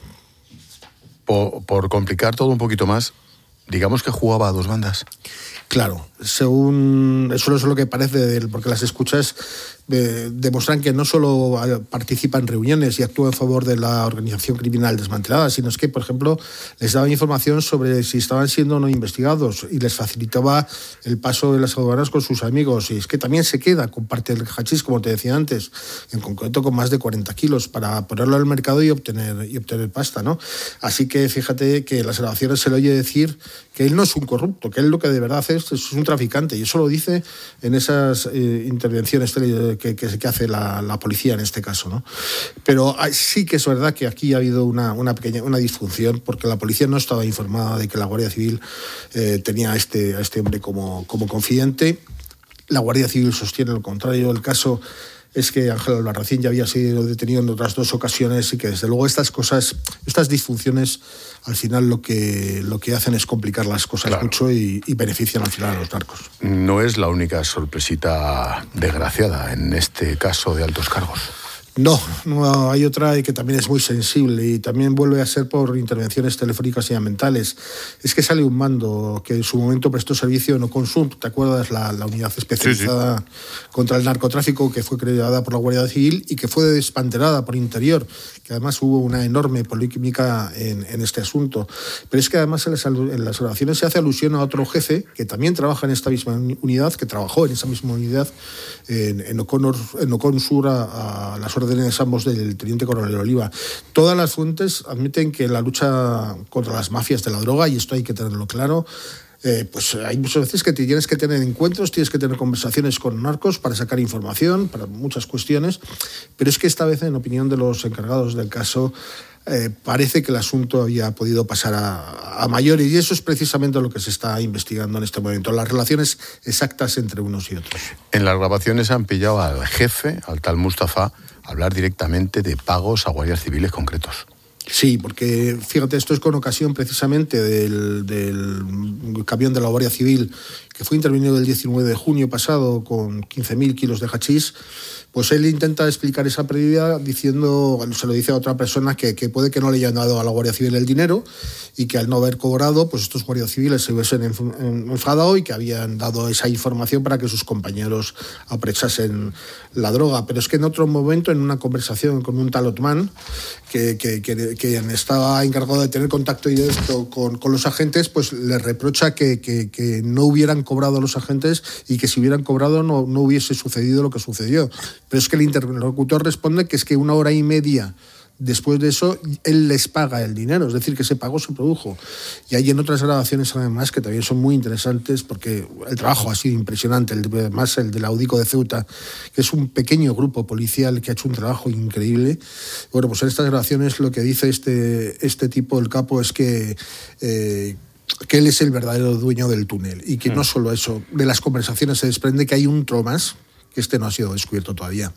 Por, por complicar todo un poquito más, digamos que jugaba a dos bandas. Claro, según eso es lo que parece de él, porque las escuchas eh, demuestran que no solo participa en reuniones y actúa en favor de la organización criminal desmantelada, sino es que, por ejemplo, les daba información sobre si estaban siendo o no investigados y les facilitaba el paso de las aduanas con sus amigos. Y es que también se queda con parte del hachís, como te decía antes, en concreto con más de cuarenta kilos, para ponerlo al mercado y obtener, y obtener pasta, ¿no? Así que fíjate que en las grabaciones se le oye decir que él no es un corrupto, que él lo que de verdad es, es un traficante, y eso lo dice en esas eh, intervenciones que, que, que hace la, la policía en este caso, ¿no? Pero sí que es verdad que aquí ha habido una, una pequeña una disfunción, porque la policía no estaba informada de que la Guardia Civil eh, tenía a este, a este hombre como, como confidente. La Guardia Civil sostiene lo contrario. El caso es que Ángel Albarracín ya había sido detenido en otras dos ocasiones y que desde luego estas cosas, estas disfunciones, al final lo que, lo que hacen es complicar las cosas claro. mucho y, y benefician al final a los narcos. No es la única sorpresita desgraciada en este caso de altos cargos. No, no, hay otra y que también es muy sensible y también vuelve a ser por intervenciones telefónicas y ambientales. Es que sale un mando que en su momento prestó servicio en Oconsum, ¿te acuerdas? La, la unidad especializada sí, sí. contra el narcotráfico, que fue creada por la Guardia Civil y que fue desmantelada por Interior, que además hubo una enorme polémica en, en este asunto. Pero es que además en las, en las oraciones se hace alusión a otro jefe que también trabaja en esta misma unidad, que trabajó en esa misma unidad en, en, Oconor, en Oconsur a, a las horas órdenes ambos del teniente coronel Oliva. Todas las fuentes admiten que la lucha contra las mafias de la droga, y esto hay que tenerlo claro, Eh, pues hay muchas veces que tienes que tener encuentros, tienes que tener conversaciones con narcos para sacar información, para muchas cuestiones, pero es que esta vez, en opinión de los encargados del caso, eh, parece que el asunto había podido pasar a, a mayores, y eso es precisamente lo que se está investigando en este momento, las relaciones exactas entre unos y otros. En las grabaciones han pillado al jefe, al tal Mustafa, hablar directamente de pagos a guardias civiles concretos. Sí, porque fíjate, esto es con ocasión precisamente del, del camión de la Guardia Civil que fue intervenido el diecinueve de junio pasado con quince mil kilos de hachís. Pues él intenta explicar esa pérdida diciendo, se lo dice a otra persona, que, que puede que no le hayan dado a la Guardia Civil el dinero y que al no haber cobrado, pues estos guardias civiles se hubiesen enfadado y que habían dado esa información para que sus compañeros apresasen la droga. Pero es que en otro momento, en una conversación con un tal Otman, que, que, que, que estaba encargado de tener contacto directo con, con los agentes, pues le reprocha que, que, que no hubieran cobrado a los agentes y que si hubieran cobrado no, no hubiese sucedido lo que sucedió. Pero es que el interlocutor responde que es que una hora y media después de eso él les paga el dinero, es decir, que ese pago se produjo. Y hay en otras grabaciones además que también son muy interesantes porque el trabajo ha sido impresionante, el de, además el del Audico de Ceuta, que es un pequeño grupo policial que ha hecho un trabajo increíble. Bueno, pues en estas grabaciones lo que dice este, este tipo, el capo, es que... Eh, que él es el verdadero dueño del túnel y que mm. no solo eso, de las conversaciones se desprende que hay un tro más, que este no ha sido descubierto todavía.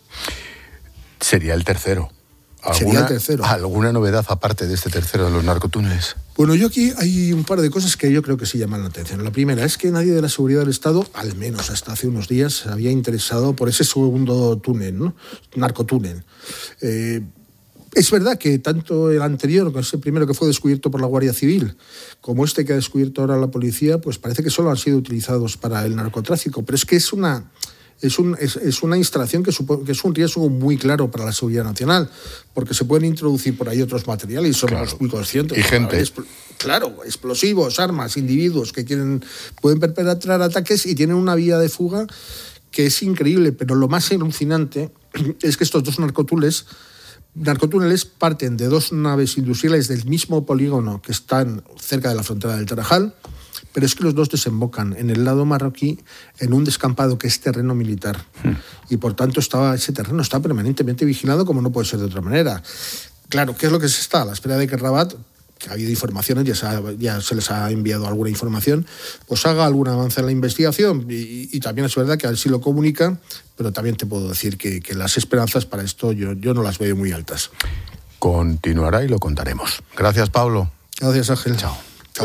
Sería el tercero. ¿Alguna, Sería el tercero. ¿Alguna novedad aparte de este tercero de los narcotúneles? Bueno, yo aquí hay un par de cosas que yo creo que sí llaman la atención. La primera es que nadie de la seguridad del Estado, al menos hasta hace unos días, se había interesado por ese segundo túnel, ¿no? Narcotúnel. Eh, Es verdad que tanto el anterior, que es el primero que fue descubierto por la Guardia Civil, como este que ha descubierto ahora la policía, pues parece que solo han sido utilizados para el narcotráfico. Pero es que es una, es un, es, es una instalación que, supo, que es un riesgo muy claro para la seguridad nacional, porque se pueden introducir por ahí otros materiales y somos claro. muy conscientes. Y gente. Expl- claro, explosivos, armas, individuos que quieren pueden perpetrar ataques y tienen una vía de fuga que es increíble. Pero lo más alucinante es que estos dos narcotúneles Narcotúneles parten de dos naves industriales del mismo polígono que están cerca de la frontera del Tarajal, pero es que los dos desembocan en el lado marroquí en un descampado que es terreno militar. Hmm. Y por tanto estaba, ese terreno está permanentemente vigilado, como no puede ser de otra manera. Claro, ¿qué es lo que se está? A la espera de que Rabat, que ha habido informaciones, ya se, ha, ya se les ha enviado alguna información, pues haga algún avance en la investigación. Y, y también es verdad que a él sí lo comunica, pero también te puedo decir que, que las esperanzas para esto yo, yo no las veo muy altas. Continuará y lo contaremos. Gracias, Pablo. Gracias, Ángel. Chao. Chao.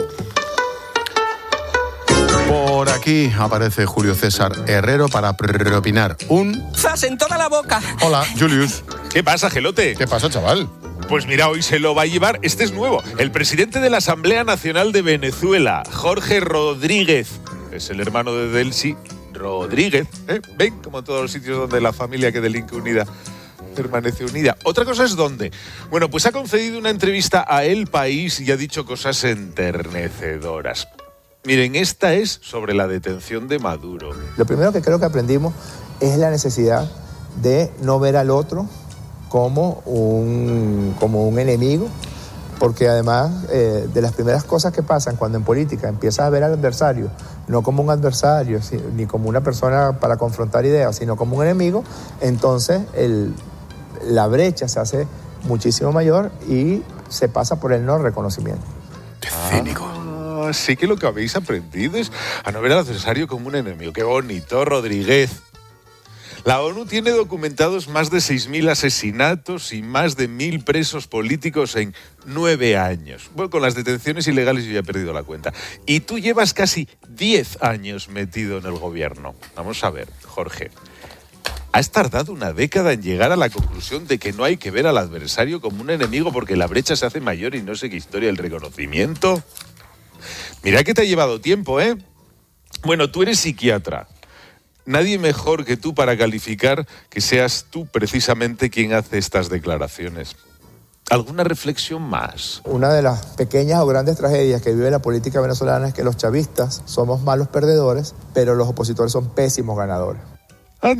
Por aquí aparece Julio César Herrero para propinar un... ¡Zas en toda la boca! Hola, Julius. ¿Qué pasa, Gelote? ¿Qué pasa, chaval? Pues mira, hoy se lo va a llevar, este es nuevo, el presidente de la Asamblea Nacional de Venezuela, Jorge Rodríguez. Es el hermano de Delcy Rodríguez. ¿eh? Ven, como en todos los sitios donde la familia que delinque unida permanece unida. Otra cosa es dónde. Bueno, pues ha concedido una entrevista a El País y ha dicho cosas enternecedoras. Miren, esta es sobre la detención de Maduro. Lo primero que creo que aprendimos es la necesidad de no ver al otro como un, como un enemigo, porque además eh, de las primeras cosas que pasan cuando en política empiezas a ver al adversario no como un adversario ni como una persona para confrontar ideas, sino como un enemigo, entonces el, la brecha se hace muchísimo mayor y se pasa por el no reconocimiento. ¡Qué cínico! Ah, sí que lo que habéis aprendido es a no ver al adversario como un enemigo. ¡Qué bonito, Rodríguez! La ONU tiene documentados más de seis mil asesinatos y más de mil presos políticos en nueve años. Bueno, con las detenciones ilegales yo ya he perdido la cuenta. Y tú llevas casi diez años metido en el gobierno. Vamos a ver, Jorge. Has tardado una década en llegar a la conclusión de que no hay que ver al adversario como un enemigo porque la brecha se hace mayor y no sé qué historia el reconocimiento. Mira que te ha llevado tiempo, ¿eh? Bueno, tú eres psiquiatra. Nadie mejor que tú para calificar que seas tú precisamente quien hace estas declaraciones. ¿Alguna reflexión más? Una de las pequeñas o grandes tragedias que vive la política venezolana es que los chavistas somos malos perdedores, pero los opositores son pésimos ganadores. Anda.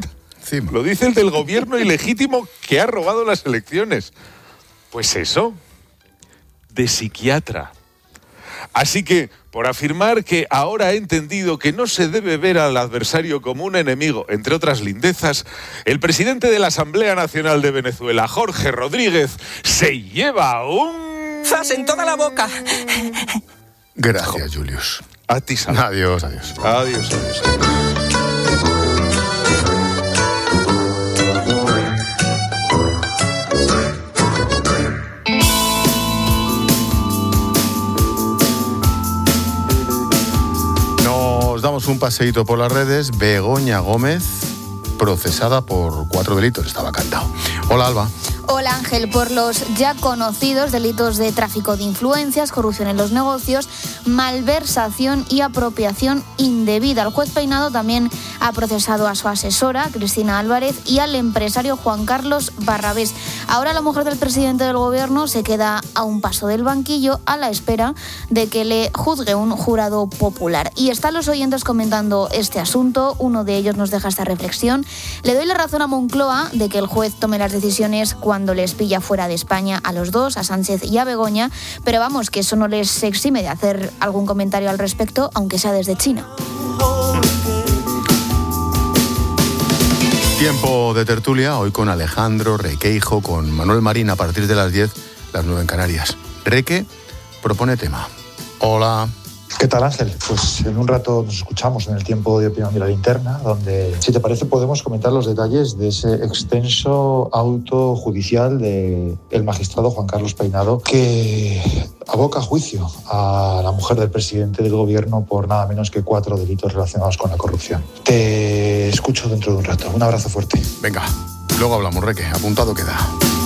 encima. Lo dice el del gobierno ilegítimo que ha robado las elecciones. Pues eso, de psiquiatra. Así que, por afirmar que ahora ha entendido que no se debe ver al adversario como un enemigo, entre otras lindezas, el presidente de la Asamblea Nacional de Venezuela, Jorge Rodríguez, se lleva un... ¡Zas en toda la boca! Gracias, Julius. A ti, Sara. Adiós, adiós. Adiós, adiós. Nos damos un paseíto por las redes. Begoña Gómez, procesada por cuatro delitos. Estaba cantado. Hola, Alba. Hola Ángel, por los ya conocidos delitos de tráfico de influencias, corrupción en los negocios, malversación y apropiación indebida. El juez Peinado también ha procesado a su asesora, Cristina Álvarez, y al empresario Juan Carlos Barrabés. Ahora la mujer del presidente del gobierno se queda a un paso del banquillo a la espera de que le juzgue un jurado popular. Y están los oyentes comentando este asunto. Uno de ellos nos deja esta reflexión. Le doy la razón a Moncloa de que el juez tome las decisiones cuando cuando les pilla fuera de España a los dos, a Sánchez y a Begoña, pero vamos, que eso no les exime de hacer algún comentario al respecto, aunque sea desde China. Tiempo de tertulia, hoy con Alejandro Requeijo, con Manuel Marín a partir de las diez, las nueve en Canarias. Reque propone tema. Hola. ¿Qué tal, Ángel? Pues en un rato nos escuchamos en el tiempo de opinión de la linterna, donde, si te parece, podemos comentar los detalles de ese extenso auto judicial del magistrado Juan Carlos Peinado, que aboca a juicio a la mujer del presidente del gobierno por nada menos que cuatro delitos relacionados con la corrupción. Te escucho dentro de un rato. Un abrazo fuerte. Venga, luego hablamos, Reque. Apuntado queda.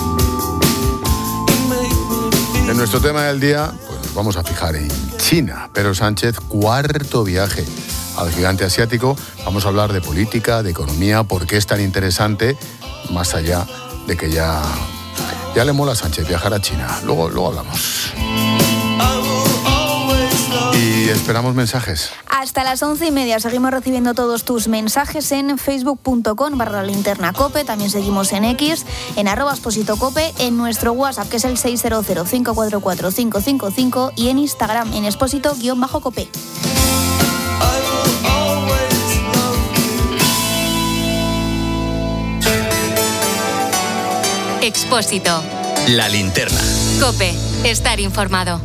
En nuestro tema del día, pues nos vamos a fijar en China. Pedro Sánchez, cuarto viaje al gigante asiático. Vamos a hablar de política, de economía, por qué es tan interesante, más allá de que ya, ya le mola a Sánchez viajar a China. Luego, luego hablamos. Y esperamos mensajes. Hasta las once y media seguimos recibiendo todos tus mensajes en facebook.com barra linterna cope. También seguimos en X, en arroba exposito cope, en nuestro WhatsApp, que es el seis cero cero, cinco cuatro cuatro, cinco cinco cinco, y en Instagram, en expósito-cope. Expósito. La linterna. Cope. Estar informado.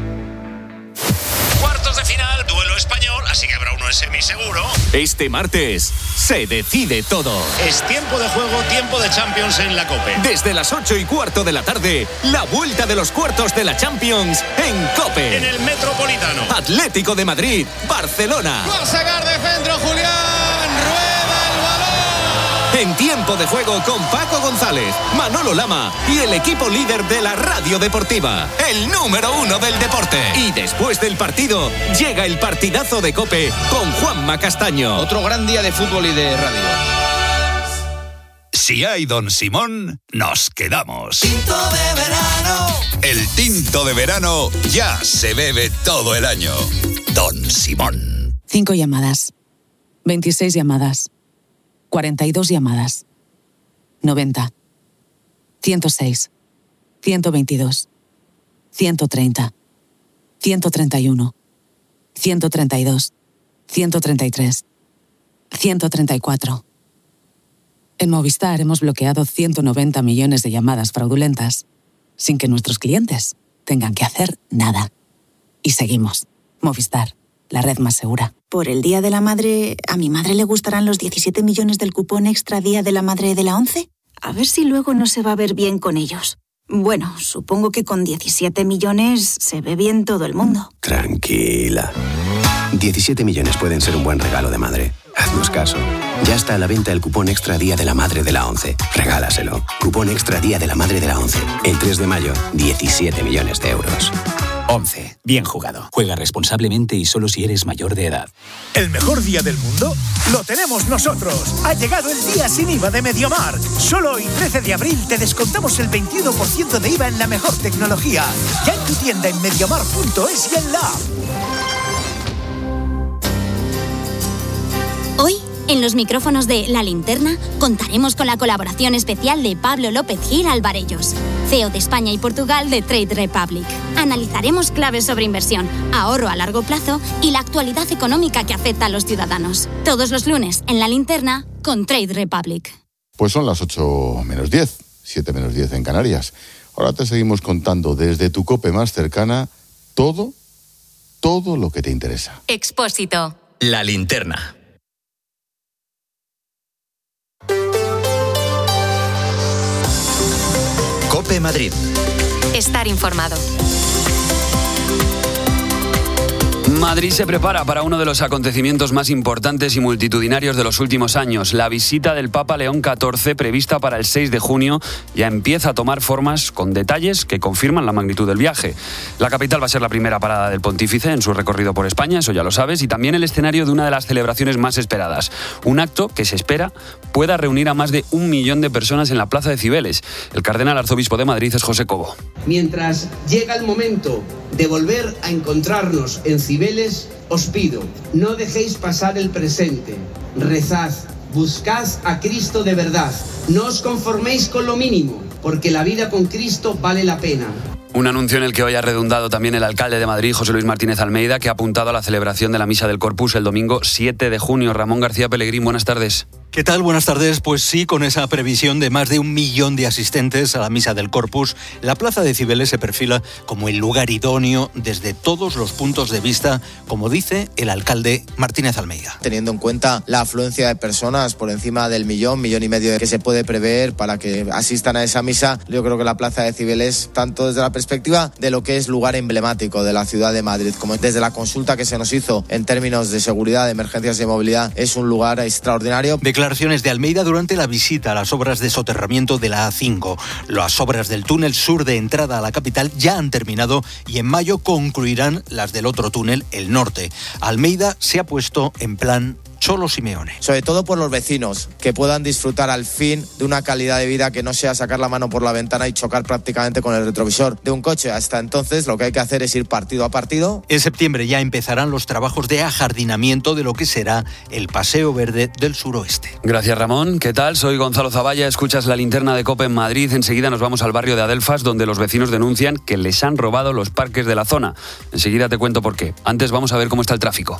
Cuartos de final, duelo español, así que habrá uno en semiseguro. Este martes se decide todo. Es tiempo de juego, tiempo de Champions en la COPE. Desde las ocho y cuarto de la tarde, la vuelta de los cuartos de la Champions en COPE. En el Metropolitano. Atlético de Madrid, Barcelona. Va a sacar de centro Julián, rueda el balón. En tiempo de juego con Paco González, Manolo Lama y el equipo líder de la radio deportiva, el número uno del deporte. Y después del partido, llega el partidazo de COPE con Juanma Castaño. Otro gran día de fútbol y de radio. Si hay Don Simón, nos quedamos. Tinto de verano. El tinto de verano ya se bebe todo el año. Don Simón. Cinco llamadas. veintiséis llamadas. cuarenta y dos llamadas. noventa. ciento seis. ciento veintidós. ciento treinta. ciento treinta y uno. ciento treinta y dos. ciento treinta y tres. ciento treinta y cuatro. En Movistar hemos bloqueado ciento noventa millones de llamadas fraudulentas sin que nuestros clientes tengan que hacer nada. Y seguimos. Movistar, la red más segura. Por el Día de la Madre, ¿a mi madre le gustarán los diecisiete millones del cupón extra Día de la Madre de la ONCE? A ver si luego no se va a ver bien con ellos. Bueno, supongo que con diecisiete millones se ve bien todo el mundo. Tranquila. diecisiete millones pueden ser un buen regalo de madre. Haznos caso. Ya está a la venta el cupón extra Día de la Madre de la ONCE. Regálaselo. Cupón extra Día de la Madre de la ONCE. El tres de mayo, diecisiete millones de euros. once. Bien jugado. Juega responsablemente y solo si eres mayor de edad. ¿El mejor día del mundo? ¡Lo tenemos nosotros! Ha llegado el día sin I V A de Mediamar. Solo hoy, trece de abril, te descontamos el veintiuno por ciento de I V A en la mejor tecnología. Ya en tu tienda en mediamar punto es y en la app. Hoy En los micrófonos de La Linterna contaremos con la colaboración especial de Pablo López Gil Alvarellos, C E O de España y Portugal de Trade Republic. Analizaremos claves sobre inversión, ahorro a largo plazo y la actualidad económica que afecta a los ciudadanos. Todos los lunes en La Linterna con Trade Republic. Pues son las ocho menos diez, siete menos diez en Canarias. Ahora te seguimos contando desde tu COPE más cercana todo, todo lo que te interesa. Expósito. La Linterna. COPE Madrid. Estar informado. Madrid se prepara para uno de los acontecimientos más importantes y multitudinarios de los últimos años. La visita del Papa León catorce, prevista para el seis de junio, ya empieza a tomar formas con detalles que confirman la magnitud del viaje. La capital va a ser la primera parada del pontífice en su recorrido por España, eso ya lo sabes, y también el escenario de una de las celebraciones más esperadas. Un acto que se espera pueda reunir a más de un millón de personas en la Plaza de Cibeles. El cardenal arzobispo de Madrid es José Cobo. Mientras llega el momento de volver a encontrarnos en Cibeles, os pido, no dejéis pasar el presente, rezad, buscad a Cristo de verdad, no os conforméis con lo mínimo, porque la vida con Cristo vale la pena. Un anuncio en el que hoy ha redundado también el alcalde de Madrid, José Luis Martínez Almeida, que ha apuntado a la celebración de la Misa del Corpus el domingo siete de junio. Ramón García Pellegrín, buenas tardes. ¿Qué tal? Buenas tardes. Pues sí, con esa previsión de más de un millón de asistentes a la Misa del Corpus, la Plaza de Cibeles se perfila como el lugar idóneo desde todos los puntos de vista, como dice el alcalde Martínez Almeida. Teniendo en cuenta la afluencia de personas por encima del millón, millón y medio que se puede prever para que asistan a esa misa, yo creo que la Plaza de Cibeles, tanto desde la perspectiva de lo que es lugar emblemático de la ciudad de Madrid, como desde la consulta que se nos hizo en términos de seguridad, de emergencias y movilidad, es un lugar extraordinario. Declaraciones de Almeida durante la visita a las obras de soterramiento de la A cinco. Las obras del túnel sur de entrada a la capital ya han terminado y en mayo concluirán las del otro túnel, el norte. Almeida se ha puesto en plan Cholo Simeone. Sobre todo por los vecinos, que puedan disfrutar al fin de una calidad de vida que no sea sacar la mano por la ventana y chocar prácticamente con el retrovisor de un coche. Hasta entonces lo que hay que hacer es ir partido a partido. En septiembre ya empezarán los trabajos de ajardinamiento de lo que será el Paseo Verde del Suroeste. Gracias, Ramón. ¿Qué tal? Soy Gonzalo Zavalla, escuchas La Linterna de COPE en Madrid. Enseguida nos vamos al barrio de Adelfas, donde los vecinos denuncian que les han robado los parques de la zona. Enseguida te cuento por qué. Antes vamos a ver cómo está el tráfico.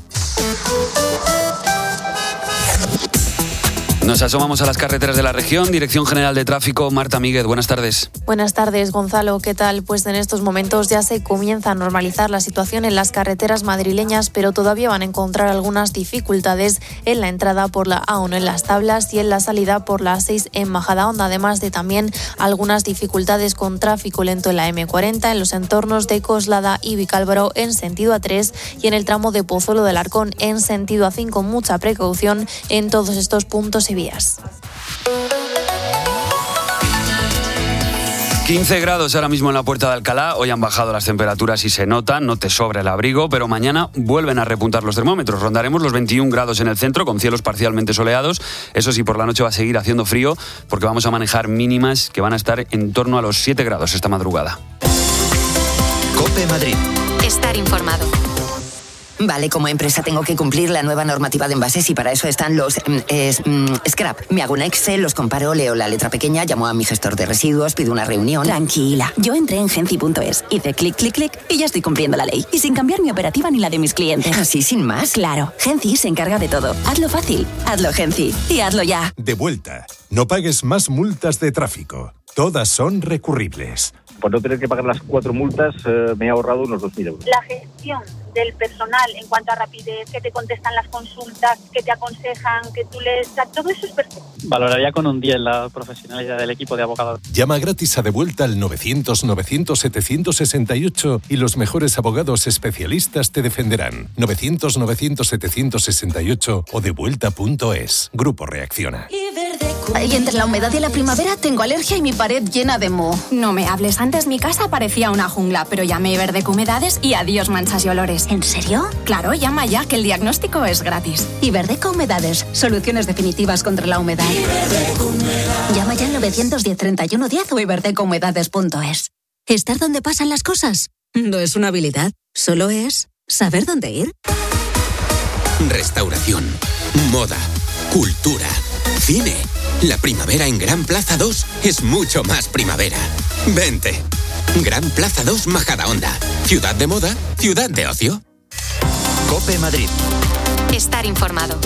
Nos asomamos a las carreteras de la región. Dirección General de Tráfico, Marta Míguez, buenas tardes. Buenas tardes, Gonzalo. ¿Qué tal? Pues en estos momentos ya se comienza a normalizar la situación en las carreteras madrileñas, pero todavía van a encontrar algunas dificultades en la entrada por la A uno en Las Tablas y en la salida por la A seis en Majadahonda, además de también algunas dificultades con tráfico lento en la eme cuarenta, en los entornos de Coslada y Vicálvaro en sentido A tres y en el tramo de Pozuelo del Arcón en sentido A cinco. Mucha precaución en todos estos puntos y vías. quince grados ahora mismo en la Puerta de Alcalá. Hoy han bajado las temperaturas y se nota, no te sobra el abrigo, pero mañana vuelven a repuntar los termómetros. Rondaremos los veintiún grados en el centro con cielos parcialmente soleados. Eso sí, por la noche va a seguir haciendo frío porque vamos a manejar mínimas que van a estar en torno a los siete grados esta madrugada. COPE Madrid. Estar informado. Vale, como empresa tengo que cumplir la nueva normativa de envases y para eso están los eh, scrap. Me hago un Excel, los comparo, leo la letra pequeña, llamo a mi gestor de residuos, pido una reunión. Tranquila, yo entré en Genci punto es, hice clic, clic, clic y ya estoy cumpliendo la ley. Y sin cambiar mi operativa ni la de mis clientes. ¿Así sin más? Claro, Genci se encarga de todo. Hazlo fácil, hazlo Genci y hazlo ya. De vuelta, no pagues más multas de tráfico. Todas son recurribles. Por no tener que pagar las cuatro multas, eh, me he ahorrado unos dos mil euros. La gestión del personal en cuanto a rapidez, que te contestan las consultas, que te aconsejan, que tú les... todo eso es perfecto. Valoraría con un diez la profesionalidad del equipo de abogados. Llama gratis a De Vuelta al novecientos novecientos setecientos sesenta y ocho y los mejores abogados especialistas te defenderán. novecientos novecientos setecientos sesenta y ocho o devuelta punto es. Grupo Reacciona. Y entre la humedad y la primavera tengo alergia y mi pared llena de moho. No me hables, antes mi casa parecía una jungla, pero llamé a Iberdeco Humedades y adiós manchas y olores. ¿En serio? Claro, llama ya, que el diagnóstico es gratis. Iberdeco Humedades, soluciones definitivas contra la humedad. Llama ya al novecientos diez treinta y uno diez o iberdeco humedades punto es. ¿Estar donde pasan las cosas? No es una habilidad, solo es saber dónde ir. Restauración, moda, cultura, cine. La primavera en Gran Plaza dos es mucho más primavera. Vente. Gran Plaza dos Majadahonda. Ciudad de moda, ciudad de ocio. COPE Madrid. Estar informado.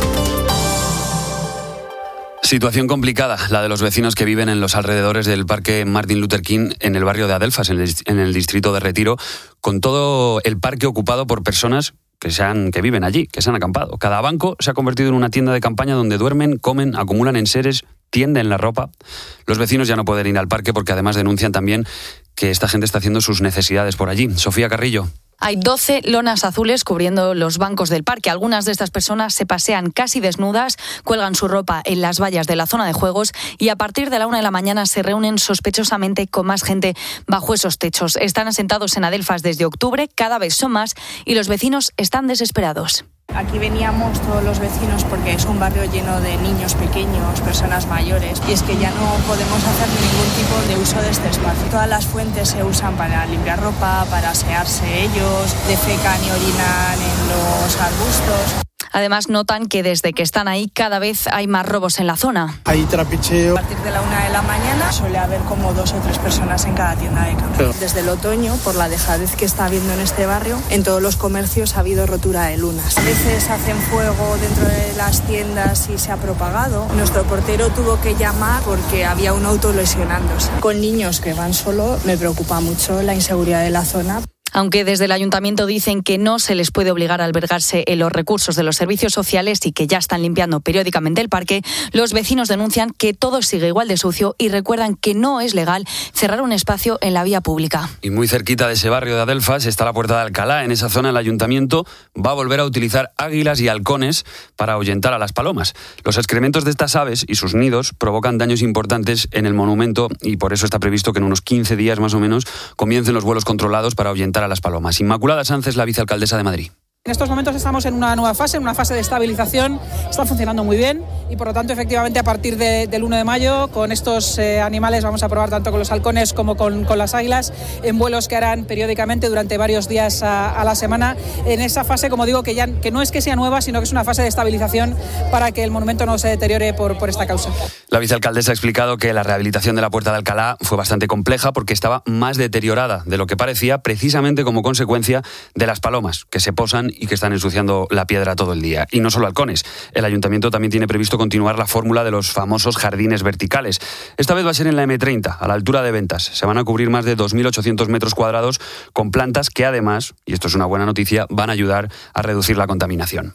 Situación complicada, la de los vecinos que viven en los alrededores del Parque Martin Luther King en el barrio de Adelfas, en el, en el distrito de Retiro, con todo el parque ocupado por personas que, se han, que viven allí, que se han acampado. Cada banco se ha convertido en una tienda de campaña donde duermen, comen, acumulan enseres, tienden la ropa. Los vecinos ya no pueden ir al parque porque además denuncian también que esta gente está haciendo sus necesidades por allí. Sofía Carrillo. Hay doce lonas azules cubriendo los bancos del parque. Algunas de estas personas se pasean casi desnudas, cuelgan su ropa en las vallas de la zona de juegos y a partir de la una de la mañana se reúnen sospechosamente con más gente bajo esos techos. Están asentados en Adelfas desde octubre, cada vez son más y los vecinos están desesperados. Aquí veníamos todos los vecinos porque es un barrio lleno de niños pequeños, personas mayores, y es que ya no podemos hacer ningún tipo de uso de este espacio. Todas las fuentes se usan para limpiar ropa, para asearse ellos, defecan y orinan en los arbustos. Además, notan que desde que están ahí cada vez hay más robos en la zona. Hay trapicheo. A partir de la una de la mañana suele haber como dos o tres personas en cada tienda de campo. Desde el otoño, por la dejadez que está habiendo en este barrio, en todos los comercios ha habido rotura de lunas. A veces hacen fuego dentro de las tiendas y se ha propagado. Nuestro portero tuvo que llamar porque había un auto lesionándose. Con niños que van solo, me preocupa mucho la inseguridad de la zona. Aunque desde el ayuntamiento dicen que no se les puede obligar a albergarse en los recursos de los servicios sociales y que ya están limpiando periódicamente el parque, los vecinos denuncian que todo sigue igual de sucio y recuerdan que no es legal cerrar un espacio en la vía pública. Y muy cerquita de ese barrio de Adelfas está la Puerta de Alcalá. En esa zona el ayuntamiento va a volver a utilizar águilas y halcones para ahuyentar a las palomas. Los excrementos de estas aves y sus nidos provocan daños importantes en el monumento y por eso está previsto que en unos quince días más o menos comiencen los vuelos controlados para ahuyentar a las palomas. Inmaculada Sanz es la vicealcaldesa de Madrid. En estos momentos estamos en una nueva fase, en una fase de estabilización, está funcionando muy bien y por lo tanto efectivamente a partir de, del uno de mayo con estos eh, animales vamos a probar tanto con los halcones como con, con las águilas en vuelos que harán periódicamente durante varios días a, a la semana en esa fase, como digo, que, ya, que no es que sea nueva, sino que es una fase de estabilización para que el monumento no se deteriore por, por esta causa. La vicealcaldesa ha explicado que la rehabilitación de la Puerta de Alcalá fue bastante compleja porque estaba más deteriorada de lo que parecía precisamente como consecuencia de las palomas que se posan y que están ensuciando la piedra todo el día. Y no solo halcones. El ayuntamiento también tiene previsto continuar la fórmula de los famosos jardines verticales. Esta vez va a ser en la eme treinta, a la altura de Ventas. Se van a cubrir más de dos mil ochocientos metros cuadrados con plantas que además, y esto es una buena noticia, van a ayudar a reducir la contaminación.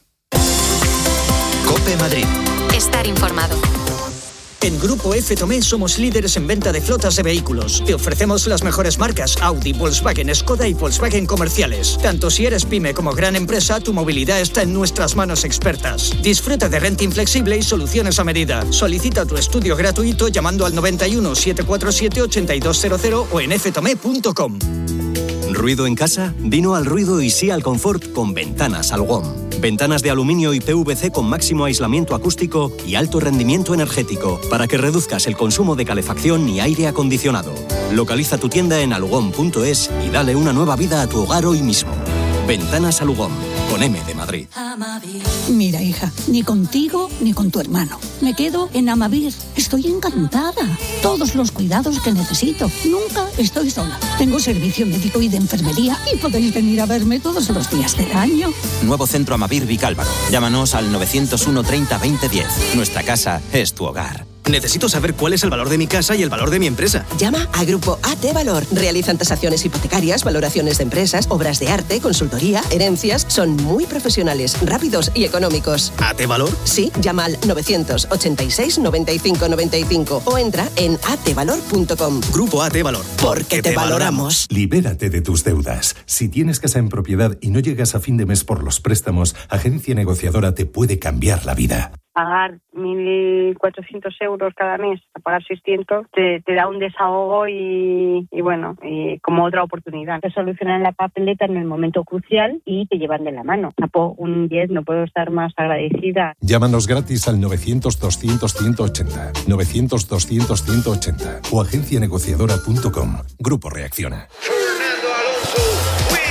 COPE Madrid. Estar informado. En Grupo F Tomé somos líderes en venta de flotas de vehículos. Te ofrecemos las mejores marcas Audi, Volkswagen, Skoda y Volkswagen comerciales. Tanto si eres pyme como gran empresa, tu movilidad está en nuestras manos expertas. Disfruta de renting flexible y soluciones a medida. Solicita tu estudio gratuito llamando al noventa y uno, setecientos cuarenta y siete, ochenta y dos cero cero o en f tomé punto com. ¿Ruido en casa? Dino al ruido y sí al confort con Ventanas Alugón. Ventanas de aluminio y P V C con máximo aislamiento acústico y alto rendimiento energético para que reduzcas el consumo de calefacción y aire acondicionado. Localiza tu tienda en alugón punto es y dale una nueva vida a tu hogar hoy mismo. Ventanas Alugón, con M de Madrid. Mira, hija, ni contigo ni con tu hermano. Me quedo en Amavir. Estoy encantada. Todos los cuidados que necesito. Nunca estoy sola. Tengo servicio médico y de enfermería y podéis venir a verme todos los días del año. Nuevo centro Amavir Vicálvaro. Llámanos al novecientos uno, treinta, veinte, diez. Nuestra casa es tu hogar. Necesito saber cuál es el valor de mi casa y el valor de mi empresa. Llama a Grupo A T Valor. Realizan tasaciones hipotecarias, valoraciones de empresas, obras de arte, consultoría, herencias. Son muy profesionales, rápidos y económicos. ¿A T Valor? Sí, llama al novecientos ochenta y seis, noventa y cinco noventa y cinco o entra en a t valor punto com. Grupo A T Valor. Porque te valoramos. Libérate de tus deudas. Si tienes casa en propiedad y no llegas a fin de mes por los préstamos, Agencia Negociadora te puede cambiar la vida. Pagar mil cuatrocientos euros cada mes, a pagar seiscientos, te, te da un desahogo y, y bueno, y como otra oportunidad. Te solucionan la papeleta en el momento crucial y te llevan de la mano. Tapo un diez, no puedo estar más agradecida. Llámanos gratis al novecientos, doscientos, ciento ochenta, novecientos, doscientos, ciento ochenta o agencia negociadora punto com. Grupo Reacciona.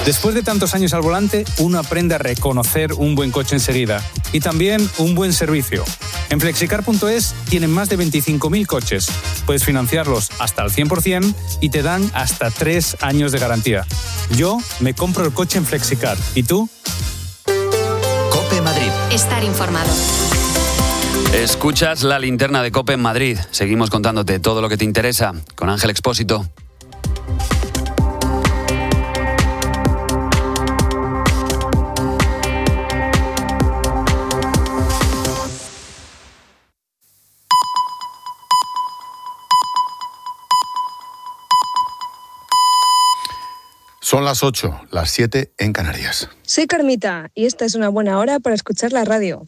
Después de tantos años al volante, uno aprende a reconocer un buen coche enseguida y también un buen servicio. En flexicar punto es tienen más de veinticinco mil coches. Puedes financiarlos hasta al cien por ciento y te dan hasta tres años de garantía. Yo me compro el coche en Flexicar. ¿Y tú? COPE Madrid. Estar informado. Escuchas la linterna de COPE en Madrid. Seguimos contándote todo lo que te interesa con Ángel Expósito. Son las ocho, las siete en Canarias. Soy Carmita y esta es una buena hora para escuchar la radio.